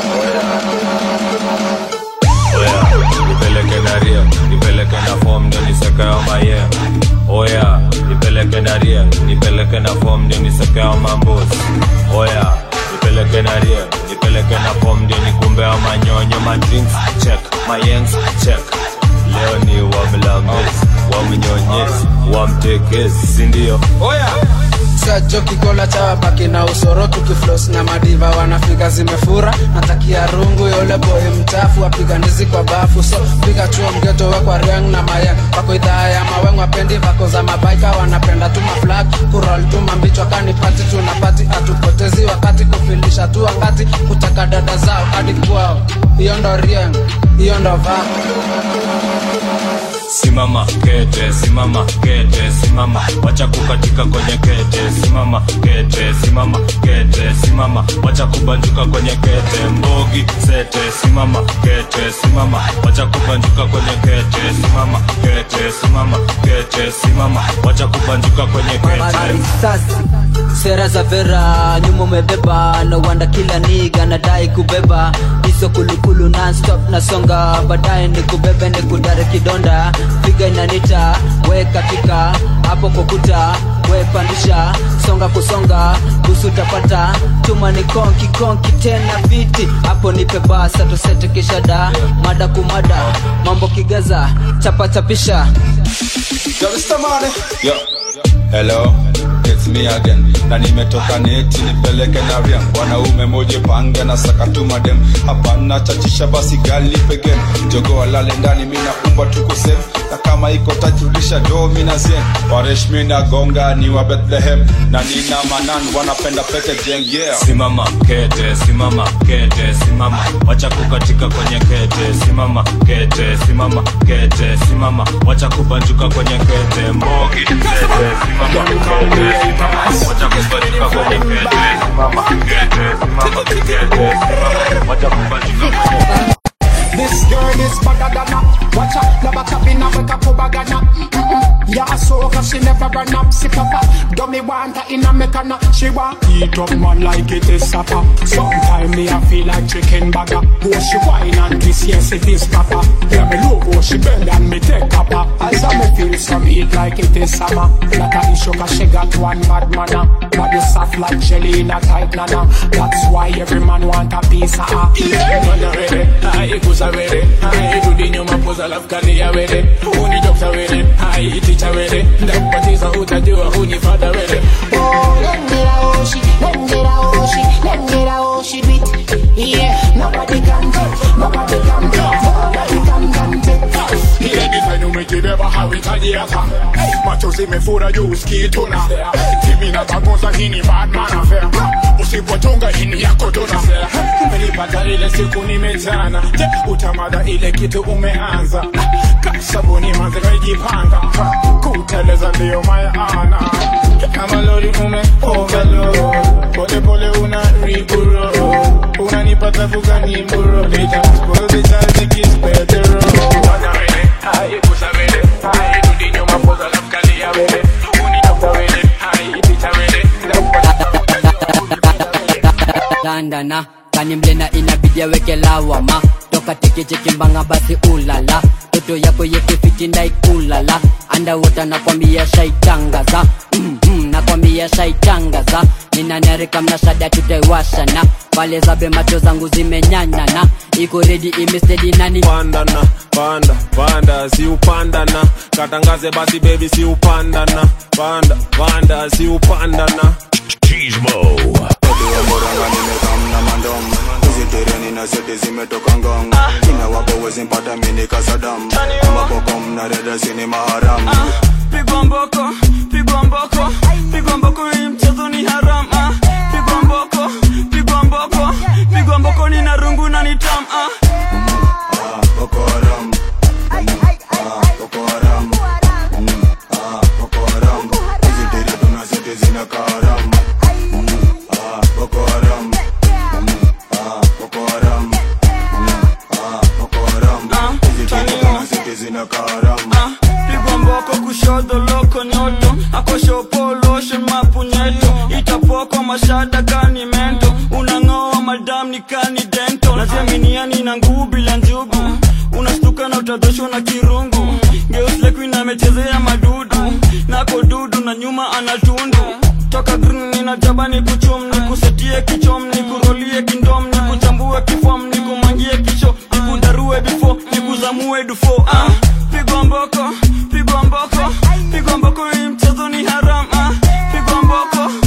oya. Nipeleke na ria, nipeleke na form ndio nisakao maye. Oya, nipeleke na ria, nipeleke na form ndio nisakao mambos. Oya, nipeleke na ria, nipeleke na form ndio nikumbe au manyonyo. My drinks check, my yanks check. Leo ni wamlames, wamnyonyes, wamtekes, sindio? Oya, set joki kola chawa baki na usoro tukifloss na madiva wanafika zimefura natakia rungu yole boy mtafu apiganizi kwa bafu so piga chuo mgeto we kwa riang na mayang wako idhaa ya maweng wapendi vako za mabaika wanapenda tuma flag kurol tuma mbichwa kanipati tunapati atupotezi wakati kufilisha tu wakati kutaka dada zao hadi kwao hiyo ndo riang hiyo ndo vako Simama kete, simama kete, simama wacha kukatika kwenye kete, simama kete, simama kete, simama wacha kubanjuka kwenye kete, mbogi sete, simama kete, simama wacha kubanjuka kwenye kete, simama kete, simama kete, simama wacha kubanjuka kwenye kete. Sera za vera nyuma umebeba no wanda kila niga nadai kubeba hizo kulukulu non-stop nasonga baadaye ni kubebe ni kudare kidonda figa inanita we katika hapo kokuta we pandisha songa kusonga busu tapata tuma ni konki tena viti hapo nipe basa tusete kishada mada kumada mambo kigaza chapa chapisha Yo, hello, it's me again. Na nimetoka neti nipeleke na riang. Wanaume moje pange na sakatuma dem. Hapana chachisha basi gali pegen. Jogo alale ndani mina umba tuko safe. Na kama iko tajrudisha do mina zen. Waresh mina gonga ni wa Bethlehem. Na nina manan wanapenda peke jeng yeah. Simama kete, simama kete, simama wacha kukatika kwenye kete, simama kete, simama kete, simama wacha kubanjuka kwenye kete, mbogi kete, simama kete, simama wacha kubanjuka kwenye kete, simama kete, simama kete, simama wacha kubanjuka kwenye kete. This girl is better than a watch out, the back up in a wake up bagana. Yeah, so cause she never run up, sick up. Dummy want her in a mekana. She want eat up man like it is supper. Sometimes me I feel like chicken bagger. Oh, she whine and kiss, yes it is papa. Yeah, me look, oh, she bend and me take papa. As I me feel some eat like it is summer. Like a issue cause she got one mad manna. Body soft like jelly in a tight nana. That's why every man want a piece of her. I do the new maposa love kani ya wede. Uni joksa wede, I teacher wede. Ndakupatiza utajua huni fada wede. Oh, lengera oshi, lengera oshi do it. Yeah, nobody can touch, nobody can touch, nobody can touch. Yeah, this I know me give ever how it a yata. Macho zimefura juu skituna. Kimi na takosa hini bad man affair. Usipotunga hini yako tuna. Umenipata ile siku nimetana. Utamada ile kitu umeanza. Kasabuni manze kajipanga. Kuteleza ndio maana. Kama lori ume overload. Pole pole una riguro. Unanipata fuka ni mburo. Leta kwa vita ziki spedero. Hai kusavele, hai tudinyo mapoza lafkali ya wele. Unitokta wele, hai ipita wele. Dandana kani mlena inabidi aweke lawama toka teke mbanga basi ulala toto yako yeke fiti ndai kulala underwater nakwambia shaitangaza nakwambia shaitangaza ninanarika mnashada tutaiwashana pale zabe macho zangu zimenyanyana iko ready imestedi nani pandana panda si upandana katangaze basi baby si upandana panda si upandana Cheesemo Moranga nimekamna mandom Uzitereni na seti zimetoka ngong Kina wako wezi mpata mini kasadam Kama bokom na reda sini maharam Pigwa mboko, pigwa mboko, pigwa mboko hii mchezo ni haram. Pigwa mboko, pigwa mboko, pigwa mboko ni narungu na nitam. Boko haram Boko haram Boko haram Uzitereni na seti zinaka haram Boko haram Boko haram Boko haram Uzitereni na seti zinaka haram Pigwa mboko kushodo loko nyoto. Ako shopo lotion mapunyeto. Itapoko mashada kani mento. Unangoa madam ni kani dento. Naziaminiani na nguvu bila njugu. Unastuka na utadoshwa na kirungu. Geusle queen amechezea madudu. Nako dudu na nyuma anatundu. Toka green nina jabani kuchumni. Kusetie kichomni, kurolie kindomni. Kuchambue kifomni, kumangie kisho. Nikudarue before, nikuzamue dufo. Pigwa mboko, pigwa mboko, pigwa mboko hii mchezo ni haram. Pigwa mboko,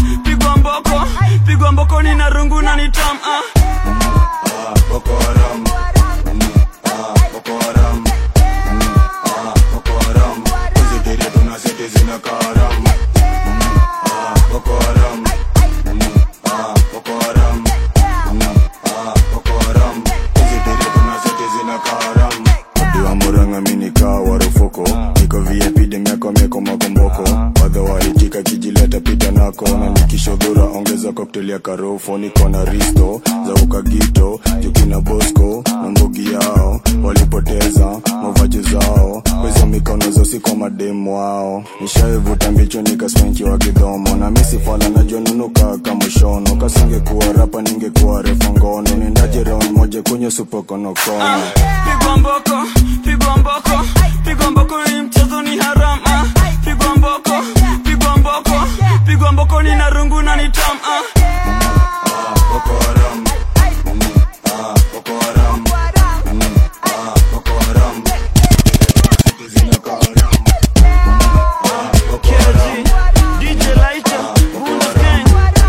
pigwa mbokoni na rungu na nitam Boko Haram Boko Haram Boko Haram hizi diri tunazidi zina karam Boko Haram Boko Haram Boko Haram hizi diri tunazidi zina karam Diwa muranga minika warufuko niko VIP demiako meko makomboko wadha waitika kijileta pita nako na nikishodhura ongeza cocktail ya karofo niko na risto za ukagito jukina Bosco na mbogi yao walipoteza mavaji zao kweza mikono zosi kwa mademu wao nishaivuta mbicho nikaswenchi wa kidhomo na misifala na jonunuka kamushono kasingekuwa rapa ningekuwa refa ngono nendaje round moja kwenye supokonokono pigwa mboko pigwa mboko pigwa mboko ni mchezo ni haram pigwa mboko pigwa mboko pigwa mboko ni na rungu na nitam Boko Haram Boko Haram Boko Haram zina karam KG DJ Lighter Bulldogs Gang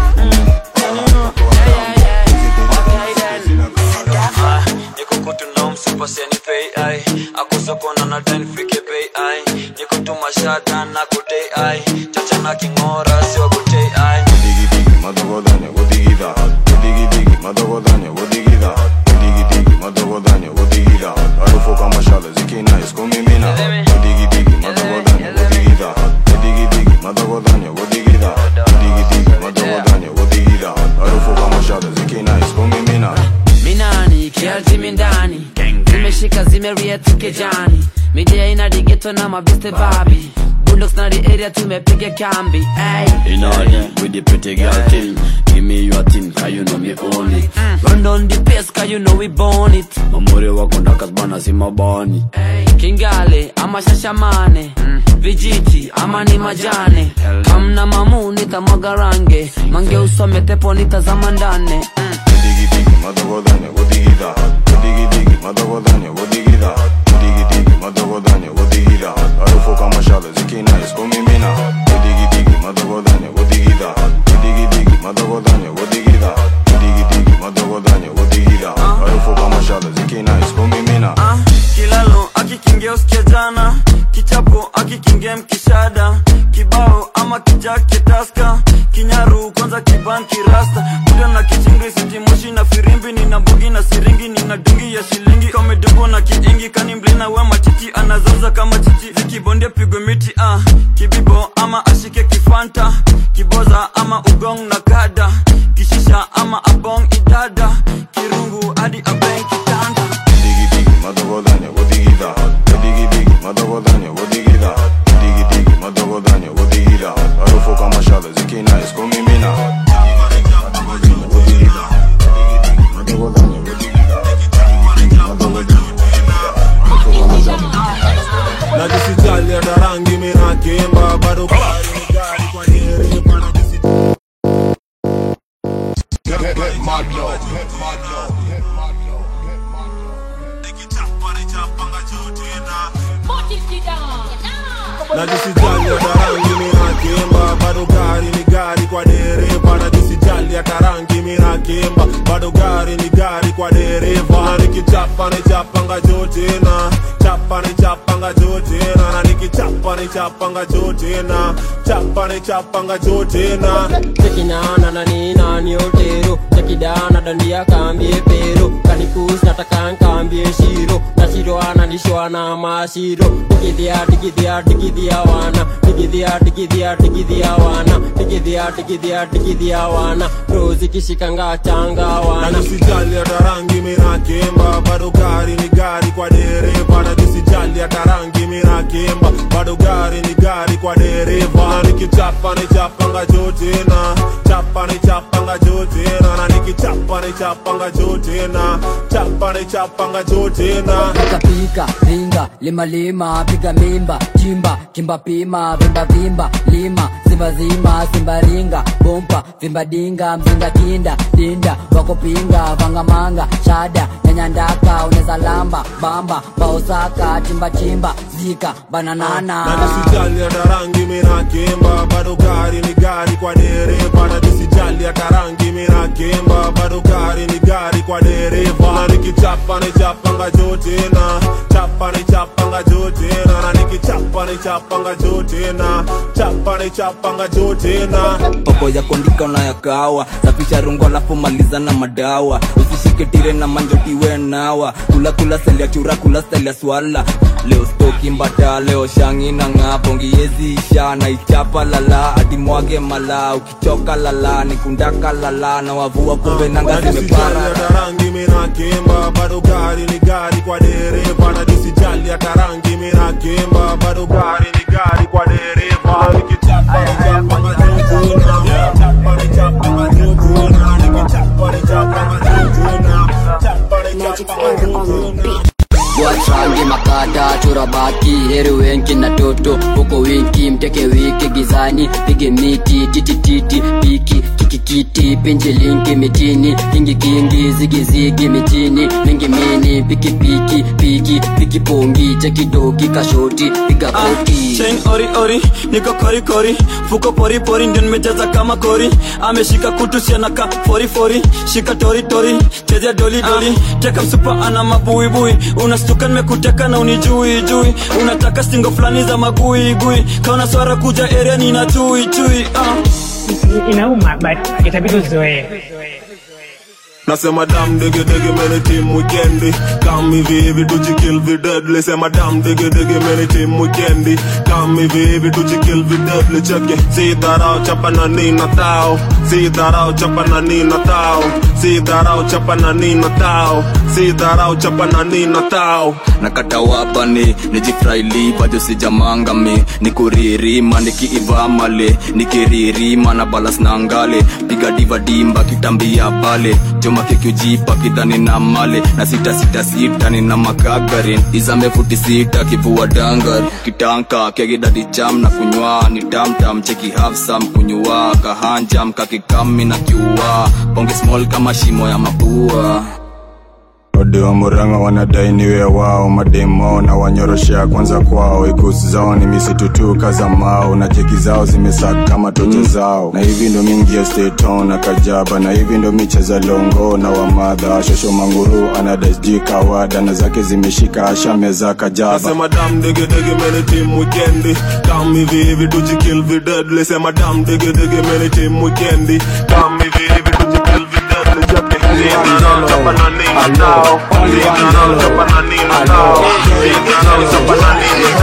Niko kutu na msupa seni pay ai Akusa kona na ten fike pay ai Niko tumashata na kutei ai Chacha na kingora siwa kutei ai Digi digi madagodanya wodigida Digi digi madagodanya wodigida Digi digi madagodanya wodigida Harufu kama shale zikina iskumimina Digi digi madagodanya wodigida Digi digi madagodanya wodigida Digi digi madagodanya wodigida Harufu kama shale zikina iskumimina Minani, kialti mindani Zimeshika zimeria tukejani Media ina digeto na mabiste babi Bulldogs na the area tumepiga kambi In order with the pretty girl thing Give me your thing, cause you know me own it Run down the pace, cause you know we born it Mamuri wako ndakas bana si mabani Kingale, ama shashamane Vijiti, ama ni majane Kamna mamu nitamwaga range Mange usome tepo nitazama ndane Digi digi madagodanya wodigida Digi digi madagodanya wodigida Digi digi madagodanya wodigida Harufu kama shale zikina iskumimina Digi digi madagodanya wodigida Digi digi madagodanya wodigida Digi digi madagodanya wodigida Harufu kama shale zikina iskumimina Kilalo akikingia usikia jana Kichapo akikingia mkishada Kibao ama kijake taska Kinyaru kwanza kibanki rasta Muda na kichingri siti moshi na firimbi Nina bugi na siringi nina dungi ya shilingi Kame dungo na kiingi kani mblina we machichi Anazaza kama chichi zikibonde pigwe miti Kibibo ama ashike kifanta Kiboza ama ugong na kada Kishisha ama abong idada Kirungu hadi abeng kitanda Digi digi madagodanya wodigida Digi digi madagodanya wodigida Digi digi madagodanya wodigida Harufu kama shale zikina iskumimina Na jisijali hata rangi mina kimba bado gari ni gari kwa nyeri pana jisijali Na jisijali hata rangi mina kimba bado gari ni gari kwa dereva Na jisijali hata rangi mina kimba bado gari ni gari kwa dereva Na nikichapa ni chapanga jotena Chapa ni chapanga jotena Na nikichapa ni chapanga jotena Chapa ni chapanga jotena Chekinana na nina ni otero Chekidana dandia kambie pero Kanikus nataka nkambie shiro Na shiro ananishwa na mashiro Digidhia digidhia digidhia wana Digidhia digidhia digidhia wana Digidhia digidhia digidhia wana Rozi kishikanga changa wana Na jisijali hata rangi mina kimba bado gari ni gari kwa dereva Na jisijali hata rangi mina kimba bado gari ni gari kwa dereva Na nikichapa ni chapanga jotena Chapa ni chapanga jotena Na nikichapa ni chapanga jotena Chapa ni chapanga jotena Pika pika, ringa, lima lima, piga mimba, chimba, kimba pima, vimba vimba, lima, Simba zima, simba ringa, bompa, vimba dinga, mzinga kinda, dinda, wako pinga, vanga manga, shada, nyanya ndaka, uneza lamba, bamba, baosaka, chimba chimba, zika, bananana. Na nisijali hata rangi mina kimba, bado gari ni gari kwa dereva. Na nisijali hata rangi mina kimba, bado gari ni gari kwa dereva. Na nikichapa ni chapanga jotena, chapa ni chapanga jotena. Na nikichapa ni chapanga jotena, chapa ni chapanga jotena. Poko ya kondika unayakawa, safisha rungo alafu maliza na madawa. Usishike tire na manjoti we nawa, kula kula seli ya chura, kula seli ya swala. Leo stoki mbata, leo shangi na nga, bongi yezi isha na ichapa lala, adi mwage mala, ukichoka lala, nikundaka lala, na wavua kumbe nanga zimepara. Na nisijali hata rangi mina kimba, bado gari ni gari kwa dereva. Na nisijali hata rangi mina kimba, bado gari ni gari kwa dereva. Na nikichapa ni chapanga jotena, chapa ni chapanga jotena. Nikichapa ni chapanga jotena, chapa ni chapanga jotena. Watrangi makata, churabaki, heri wenki na toto. Huko winki, mteke wiki gizani, pige miti, titi titi, piki, kiki kiti, pinji linki mitini, kingi kingi, zigi zigi mitini, mingi mini, piki piki, piki, piki pongi, cheki doki, kashoti, piga koti. Chain ori ori, niko kori kori, fuko pori pori, ndio nimejaza kama kori. Ameshika kutu sianaka, fori fori, shika tori tori, chezea doli doli. Teka msupa ana mabui bui, unastuka nimekuteka na unijui jui. Unataka stingo flani za magui gui, kaona swara kuja area nina chui chui. Inauma but itabidi uzoee. Nasema dam dege dege mene team weekendi, come hivi hivi tujikill vi deadly. Sema dam dege dege mene team weekendi, come hivi hivi tujikill vi deadly. Check it, see that out chapa na nina tao, see that out chapa na nina tao, see that out chapa na nina tao, see that out chapa na nina tao. Nakata wapa ni nijifraili bado sijamanga mi, nikuririma nikiiva male, nikiririma na balas na ngale, piga diva dimba kitambia pale. Joma kekiujipa kidhani na male, na sita sita sita ni na makagarin. Izame futi sita kivua dangar, kitanka kegidadi cham na kunywa. Ni tam tam cheki have some kunywa, kahanjam kakikami na kiua. Bonge small kama shimo ya mapua. Ode wa Murang'a wanadai niwe wao, mademo na wanyoroshea kwanza kwao. Ikusi zao ni misitu tu kaza mao, na jeki zao zimesaka kama toje zao. Na hivi ndo mingi ya state town na kajaba, na hivi ndo micheza longo na wamadha. Shosho manguru anadasji kawada, na zake zimeshika ashameza kajaba. Nasema dam dege dege mene team weekendi, come hivi hivi tujikill vi deadly. Sema dam dege dege mene team weekendi, come hivi hivi tujikill vi deadly. Chapa chapa na nina tao, chapa na nina tao, chapa na nina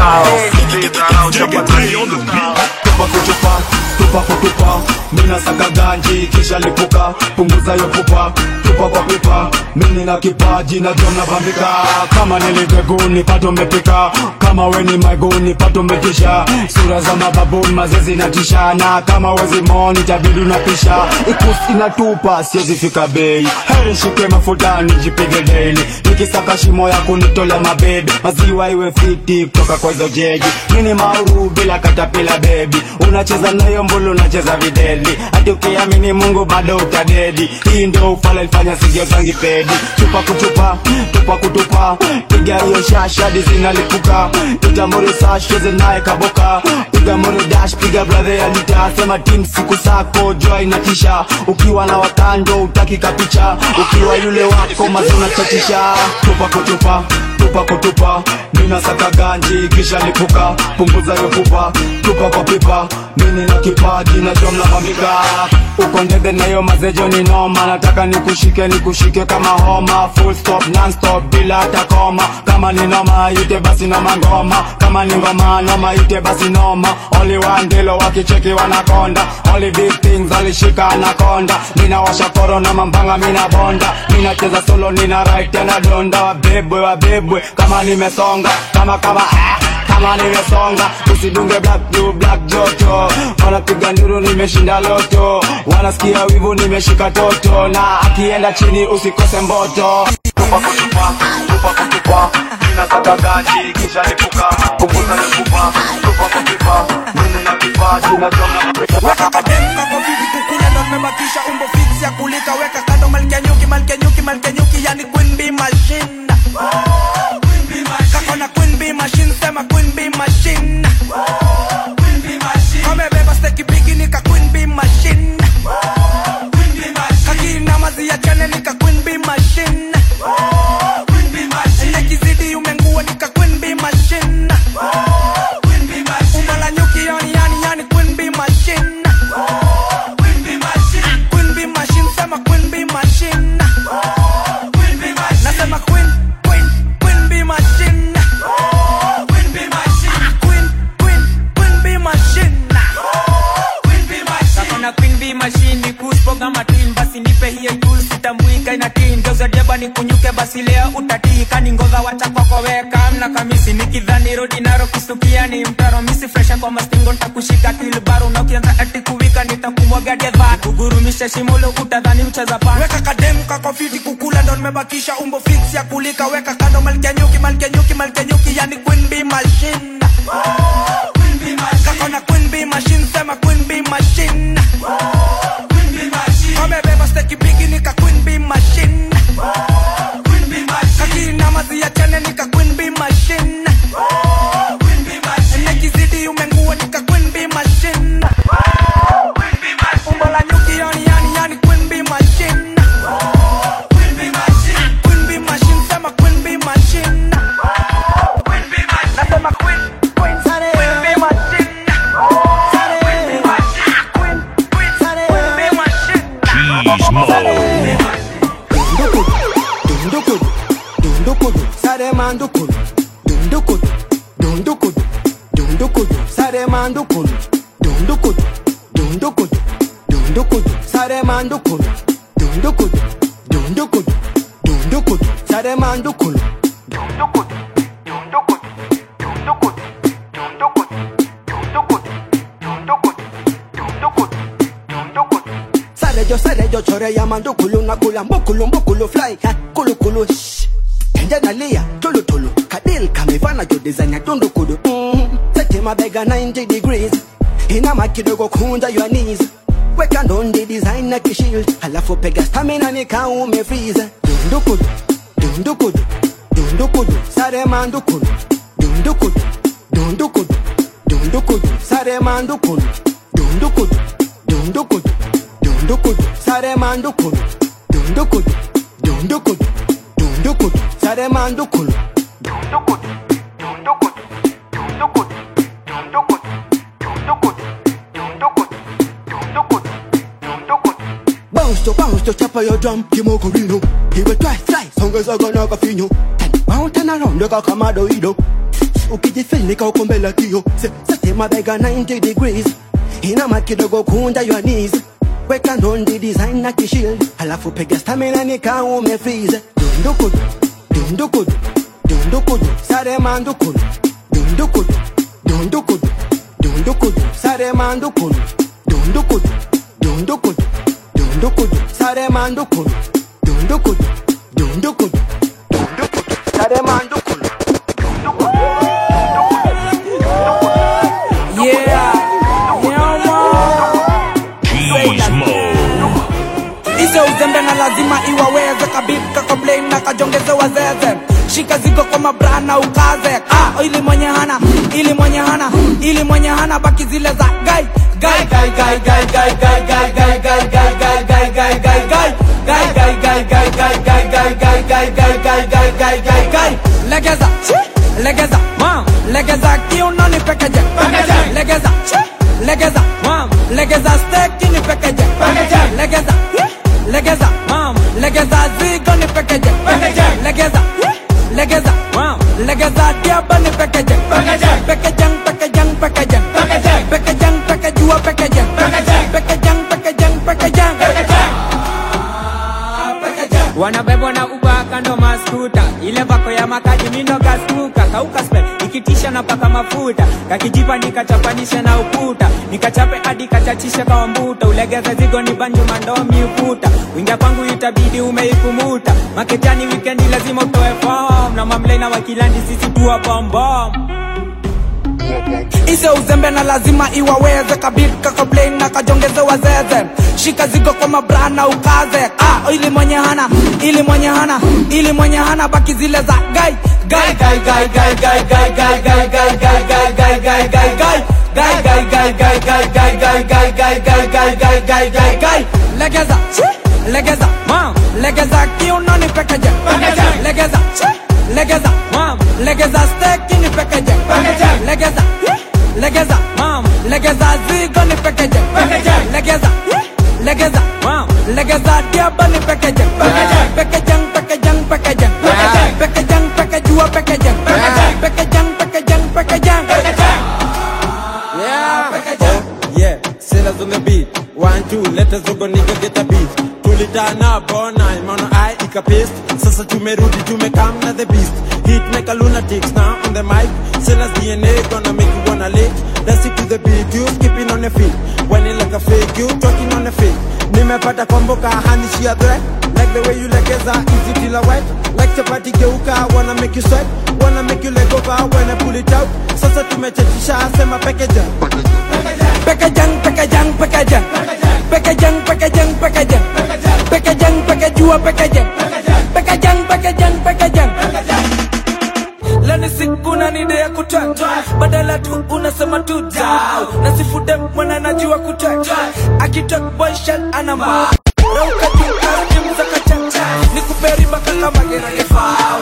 tao, chapa na nina tao. Tupa kutupa, tupa kutupa, mina saka ganji kisha lipuka. Punguza yo pupa, tupa kwa pipa, mini na kipaji na jom na bambika. Kama niligeguni pato mepika, kama weni maiguni pato metisha. Sura za mababuni mazezi na tishana, kama wezi moni tabidu na pisha. Ikusi inatupa siezi fika bei, heri shike mafuta nijipige daily. Nikisaka shimo ya kunitola mabebe, maziwa iwe fiti kutoka kwa hizo jeji. Nini mauru bila katapila baby, unacheza nayo mbulu unacheza videli. Hati ukiamini Mungu bado utadedi, hii ndio ufala ilifanya sigio zangi pedi. Chupa kuchupa, tupa kutupa, piga hiyo shasha dizina lipuka. Itamuri sash cheze nae kaboka, piga mori dash piga brother ya lita. Sema team siku sako joy na tisha, ukiwa na watando utaki kapicha, ukiwa yule wako mazuna chatisha. Tupa kutupa, tupa kutupa, mina saka ganji kisha lipuka. Punguza yo pupa, tupa kwa pipa, mini na kipaji na jomla bambika. Uko ndege na yo mazejo ni noma, nataka nikushike kama homa. Full stop, non stop, bila hata koma. Kama ni noma, ite basi noma ngoma. Kama ni ngoma, noma, ite basi noma. Only one dilo wakicheki wanakonda, only big things alishika anakonda. Nina washa korona mambanga mina bonda, nina cheza solo nina right na donda. Wabebwe, kama nimesonga, kama nimesonga. Usidunge black blue black joto, wanapiga nduru nimeshinda loto. Wanasikia wivu nimeshika toto, na akienda chini usikose mboto. Tupa kutupa, tupa kutupa, nina saka ganji kisha lipuka. Punguza lipupa, tupa kutupa, mimi na kipaji na jomla mapeka. Weka kademka kwa vidi kukula ndo nimebakisha umbo fix ya kulika. Weka kando malkia nyuki, malkia nyuki, malkia nyuki, yani queen bee machine. Kakona queen bee machine, sema queen bee machine. Kamebeba steki bigi nika queen bee machine. Kakina mazi ya chane nika queen bee machine. Nekizidi umengua nika queen bee machine. Umala nyuki yani queen bee machine. Queen bee machine, sema queen bee machine. Nasema queen bee machine. Queen bee machine. Kakona queen bee machine ni kuspoga matin. Basi nipe hiyo tool sitambuika ina tin. Geuza deba ni kunyuke basi leo utatika. Ni ngoza wacha kwako weka mna kamisi. Nikidhani rodi naro kustukia ni mtaro. Misi fresha kwa mastingo nitakushika kilbaro. Na ukianza ati kuwika nitakumwaga dedha. Kugurumisha shimulo utadhani mcheza pan. Weka kademka kwa fiti kukula ndo nimebakisha umbo fix ya kulika. Weka kando malkia nyuki, malkia nyuki, malkia nyuki, yani queen bee machine. Kakona queen bee machine, sema queen bee machine. Kamebeba steki bigi nika queen bee machine. Kakina mazi ya chane nika queen bee machine. Nekizidi umengua nika queen bee machine. Umbo la nyuki yani queen bee machine. Queen bee machine, sema queen bee machine. Nasema queen bee machine. Cheese Mode. Dundukudu, sare mandukulu. Dundukudu, sare mandukulu. Dundukudu, sare mandukulu. Dundukudu, sare mandukulu. Sarejo chore ya mandukulu na kula mbukulu fly ha kulu shh. Kenja nalia tulu kadil kamevana jo design ya dundukudu. Sete mabega 90 degrees. Inama kidogo kunja your knees. Weka ndondi design na kishield. Halafu pega stamina nika umefreeze. Dundukudu, sare mandukulu. Dundukudu, sare mandukulu. Dundukudu, sare mandukulu. Dundukudu, sare mandukulu. Bounce to chapa your drum, Kimoko Rino. He will try, songas are gonna go fino. And turn around, look like a madoido. Ukijifili kwa kumbela kio. Sete mabega 90 degrees. Inama kidogo kunja your knees. Weka ndondi design na kishield. Halafu pega stamina nika umefreeze. Dundukudu, sare mandukulu. Dundukudu, sare mandukulu. Dundukudu, sare mandukulu. Dundukudu, sare mandukulu. Yeah, Cheese Mode. Iso uzembe na lazima iwaweze. Kabika complain na kajongeze wazeze. Shika zigo kwa mabrana ukaze. Ili mwenye hana baki zile za gai. Legeza, mam, legeza kiuno ni pekeje. Legeza, mam, legeza steki ni pekeje. Legeza, mam, legeza zigo ni pekeje. Legeza, mam, legeza diaba ni pekeje. Pekejang, pekejua pekejang. Wanabebwa na uba kando maskuta. Ile vako ya makaji mino gastuka. Kauka spell, ikitisha na paka mafuta. Kakijipa nikachapanisha na ukuta. Nikachape hadi kachachisha kwa mbuta. Ulegeza zigo ni banju mandomi ukuta. Wingia pangu itabidi umeikumuta. Maketani weekendi lazima utoe form. Na mamlena wakilandi sisi tuwa bomb. Ise uzembe na lazima iwaweze kabit kakoblain na kajongeze wazeze shika zigo kwa mabrana ukaze ili mwenye hana ili mwenye hana baki zile za gai legeza mam legeza kiuno ni pekeje legeza mam legeza steki ni pekeje legeza mam legeza zigo ni pekeje legeza mam legeza diaba ni pekeje pekejang pekejua pekejang yeah sailors on the beat 1 2 let us go nigga get a beat tulitana bona mono I ikapist sasa tumerudi tumekam na the beast hit make a lunatics now on the mic sailors DNA gonna make you wanna lick dance it to the beat you skipping on the feet when it like a fake you talking on the feet nimepata combo ka hani shia threat like the way you legeza easy till I wet like chapati geuka wanna make you sweat wanna make you leg over when I pull it out sasa tumechachisha sema package Lani siku na nide ya kutaka badala tu unasema tu down na sifude mwana najua kutaka akitok boy shell anamba rauka tu karimu za kachacha nikuperi baka kama gera gefao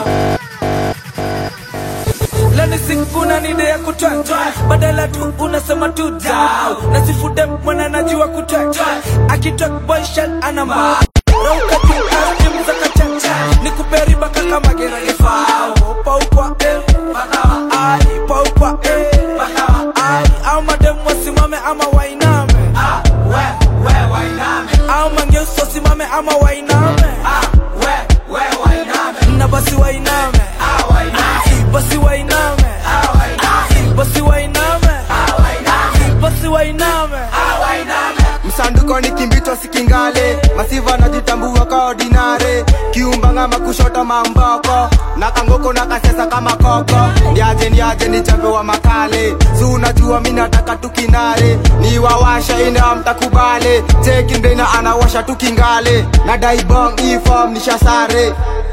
Lani siku na nide ya kutaka badala tu unasema tu down na sifude mwana najua kutaka akitok boy shell anamba rauka tu karimu za kachacha nikuperi baka kama gera gefao paukwa bakawa ai paukwa bakawa ai au madem wasimame ama wainame we wainame au mangeuso simame ama wainame we wainame na basi wainame wainame basi wainame wainame basi wainame wainame basi wainame wainame msanduko ni kimbito sikingale masiva najitambua kwa ordinary kiumbanga makushota mamboko na kangoko na kasesa kama koko ndiaje ni chambe wa makale si unajua mimi nataka tukinare ni wawasha ina mtakubale taking bena anawasha tukingale na daibong ifom nishasare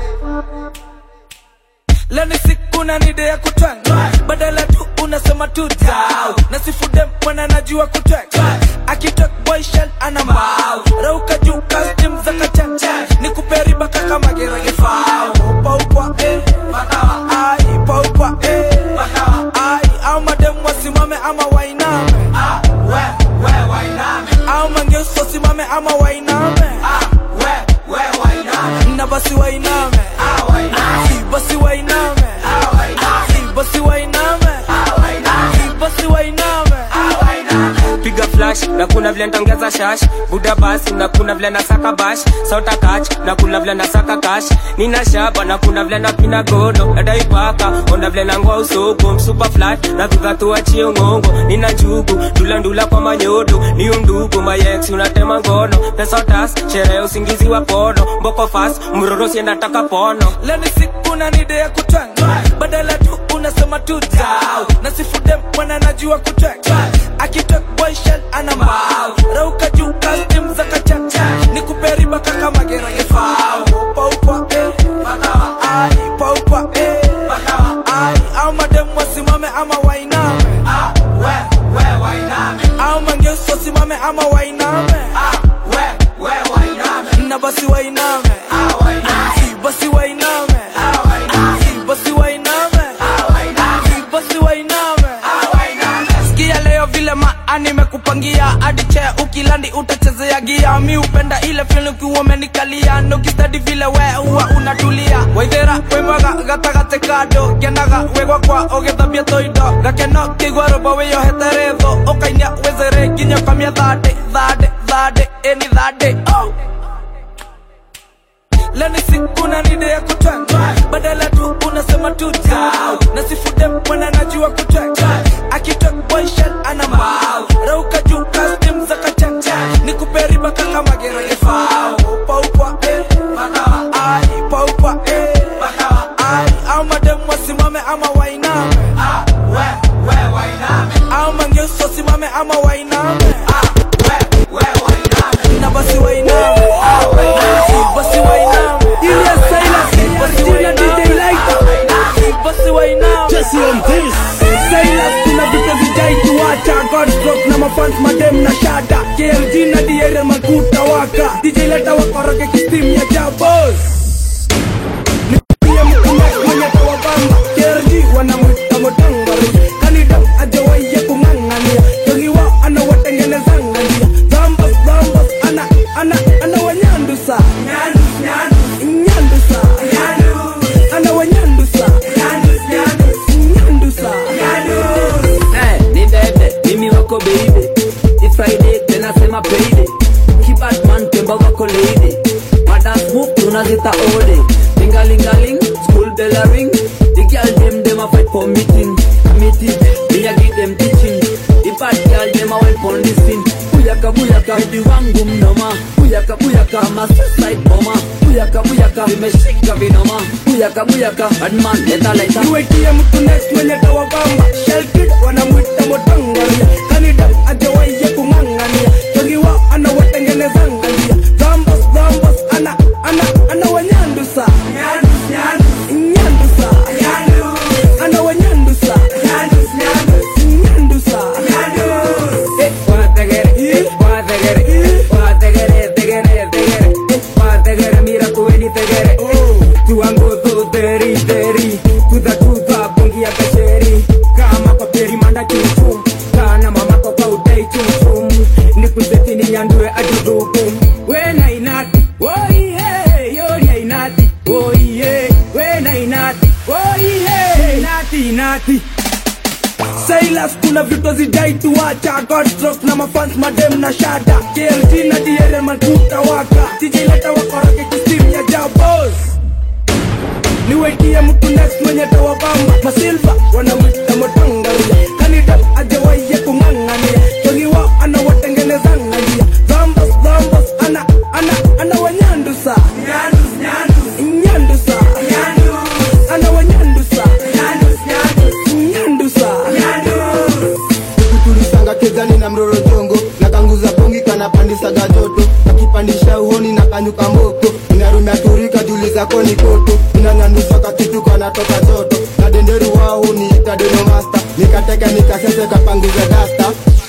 Lani siku na nide ya kutwanga badala tu unasema tu down na sifude mwana najua kutwanga akitok boy shell anambao rauka juu custom za kachacha nikuperi baka kama gera gefao paukwa bakawa ai paukwa bakawa ai au madem wasimame ama wainame we wainame au mangeuso simame ama wainame we wainame na basi wainame wainame basi wainame wainame basi wainame wainame basi wainame piga flash na kuna vile ntongeza shash buda basi na kuna vile nasaka bash sota catch na kuna vile nasaka cash nina shaba na kuna vile napina gono nadai paka ona vile nangoa usoko msuper flat na kugatu achie ngongo nina njugu ndula kwa manyodo ni undugu mayex unatema ngono pesa tas sherehe usingizi wa pono mboko fast mroro sienda taka pono Lani siku na nide ya kutwanga badala tu unasema tu down na sifude mwana najua kutwanga akitok boy shell anambao rauka juu custom za kachacha nikuperi baka kama gera gefao paukwa bakawa ai paukwa bakawa ai au madem wasimame ama wainame we wainame au mangeuso simame ama wainame we wainame na basi wainame wainame basi wainame wainame basi wainame wainame basi wainame sikia leo vile nimekupangia hadi chea ukilandi utachezea gia mi upenda ile feel ukiwa umenikalia no kistadi vile we huwa unatulia waithera wemaga gatagate kado kenaga wegwa kwa ogethabia toindo gakeno kigwa robo we yo heteretho okainia wezere kinyo kamia thade eni thade Lani siku na nide ya kutwanga badala tu unasema tu down na sifude mwana najua kutwanga akitok boy shell anambao rauka juu custom za kachacha nikuperi baka kama gera gefao paukwa bakawa ai paukwa bakawa ai au madem wasimame ama wainame we wainame Godstrok na mafans madem na shada KLG na diere makuta waka DJ leta wakoroke kistim ya jabos Nipia mkumek mwenye tawa bamba KLG wanamwita motangari Kanidam ajawaye kumangania Yogiwa anawatengenezangania Zambas ana wanyandusa Nyandusa Ana wanyandusa Nyandusa Ni bebe, mimi wako baby It's Friday, tena sema payday Kibatman, temba wako lady Madam move, tunazita ode Lingalingaling, school bell a ring The girl them a fight for meeting Committee, me a give them teaching The bad girl them a wait for listening Buyaka, hidi wangu mnoma Buyaka, ma suicide bomber Buyaka, vimeshika vinoma Buyaka, badman, leta Niwetie mtu next mwenye tawa bamba Shell kid, wanamwita motangaria Kanida, ajawaye kumangania Yogiwa, anawatengenezangania Zambos, ana wanyandusa Nyandusa Ana wanyandusa Nyandusa Mira tu ven y tegere Tu ango tu teri Tuda bungi ya kasheri Kama papiri manda chum Kana mama ko kaudai chum Nikuseti ni nyandue ajudukum Wena inati, oi hey Yori inati, oi hey Wena inati, oi hey Inati Silas kuna vitu zijai tuwacha Godstrok na mafans madem na shada KLG na diere makuta waka DJ leta wakoroke kistim ya jabos Niwetie mtu next mwenye tawa bamba Masilva wanamwita motangaria Kanida ajawaye kumangania Yogiwa anawatengenezangania Zambos ana wanyandusa Nyandusa Ana wanyandusa Nyandusa Tulisanga kezani na mroro jongo na kanguza pongi kana pandisa gajoto nakipandisha uhoni na kanyuka mboko inarumia turika juliza koni koto inanyanusa kakitu kana toka zoto na denderu wao ni itadeno master nikateka nikasese kapanguza dasta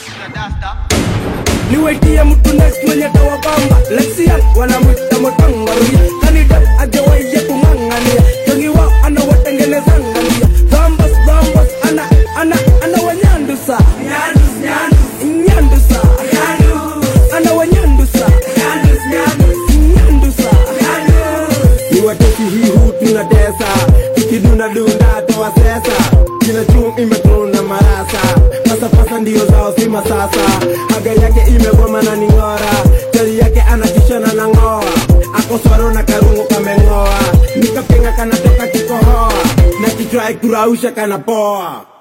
Niwetie mtu next mwenye tawa bamba Lexian wanamwita motangaria Kanida ajawaye kumangania Yogiwa anawatengenezangania Zambos ana wanyandusa Nyandusa Ana wanyandusa Nyandusa Niwateki hii hutu na tesa Ikiduna dunda towa sesa Kila chum imetrona marasa Pasa ndio zao si masasa Haga yake imegoma na ningora Chali yake anachishana na ngoa Ako swaro na karungu kamengoa Nikapenga kanatoka kikohoa Na kichwa ikurausha kanapoa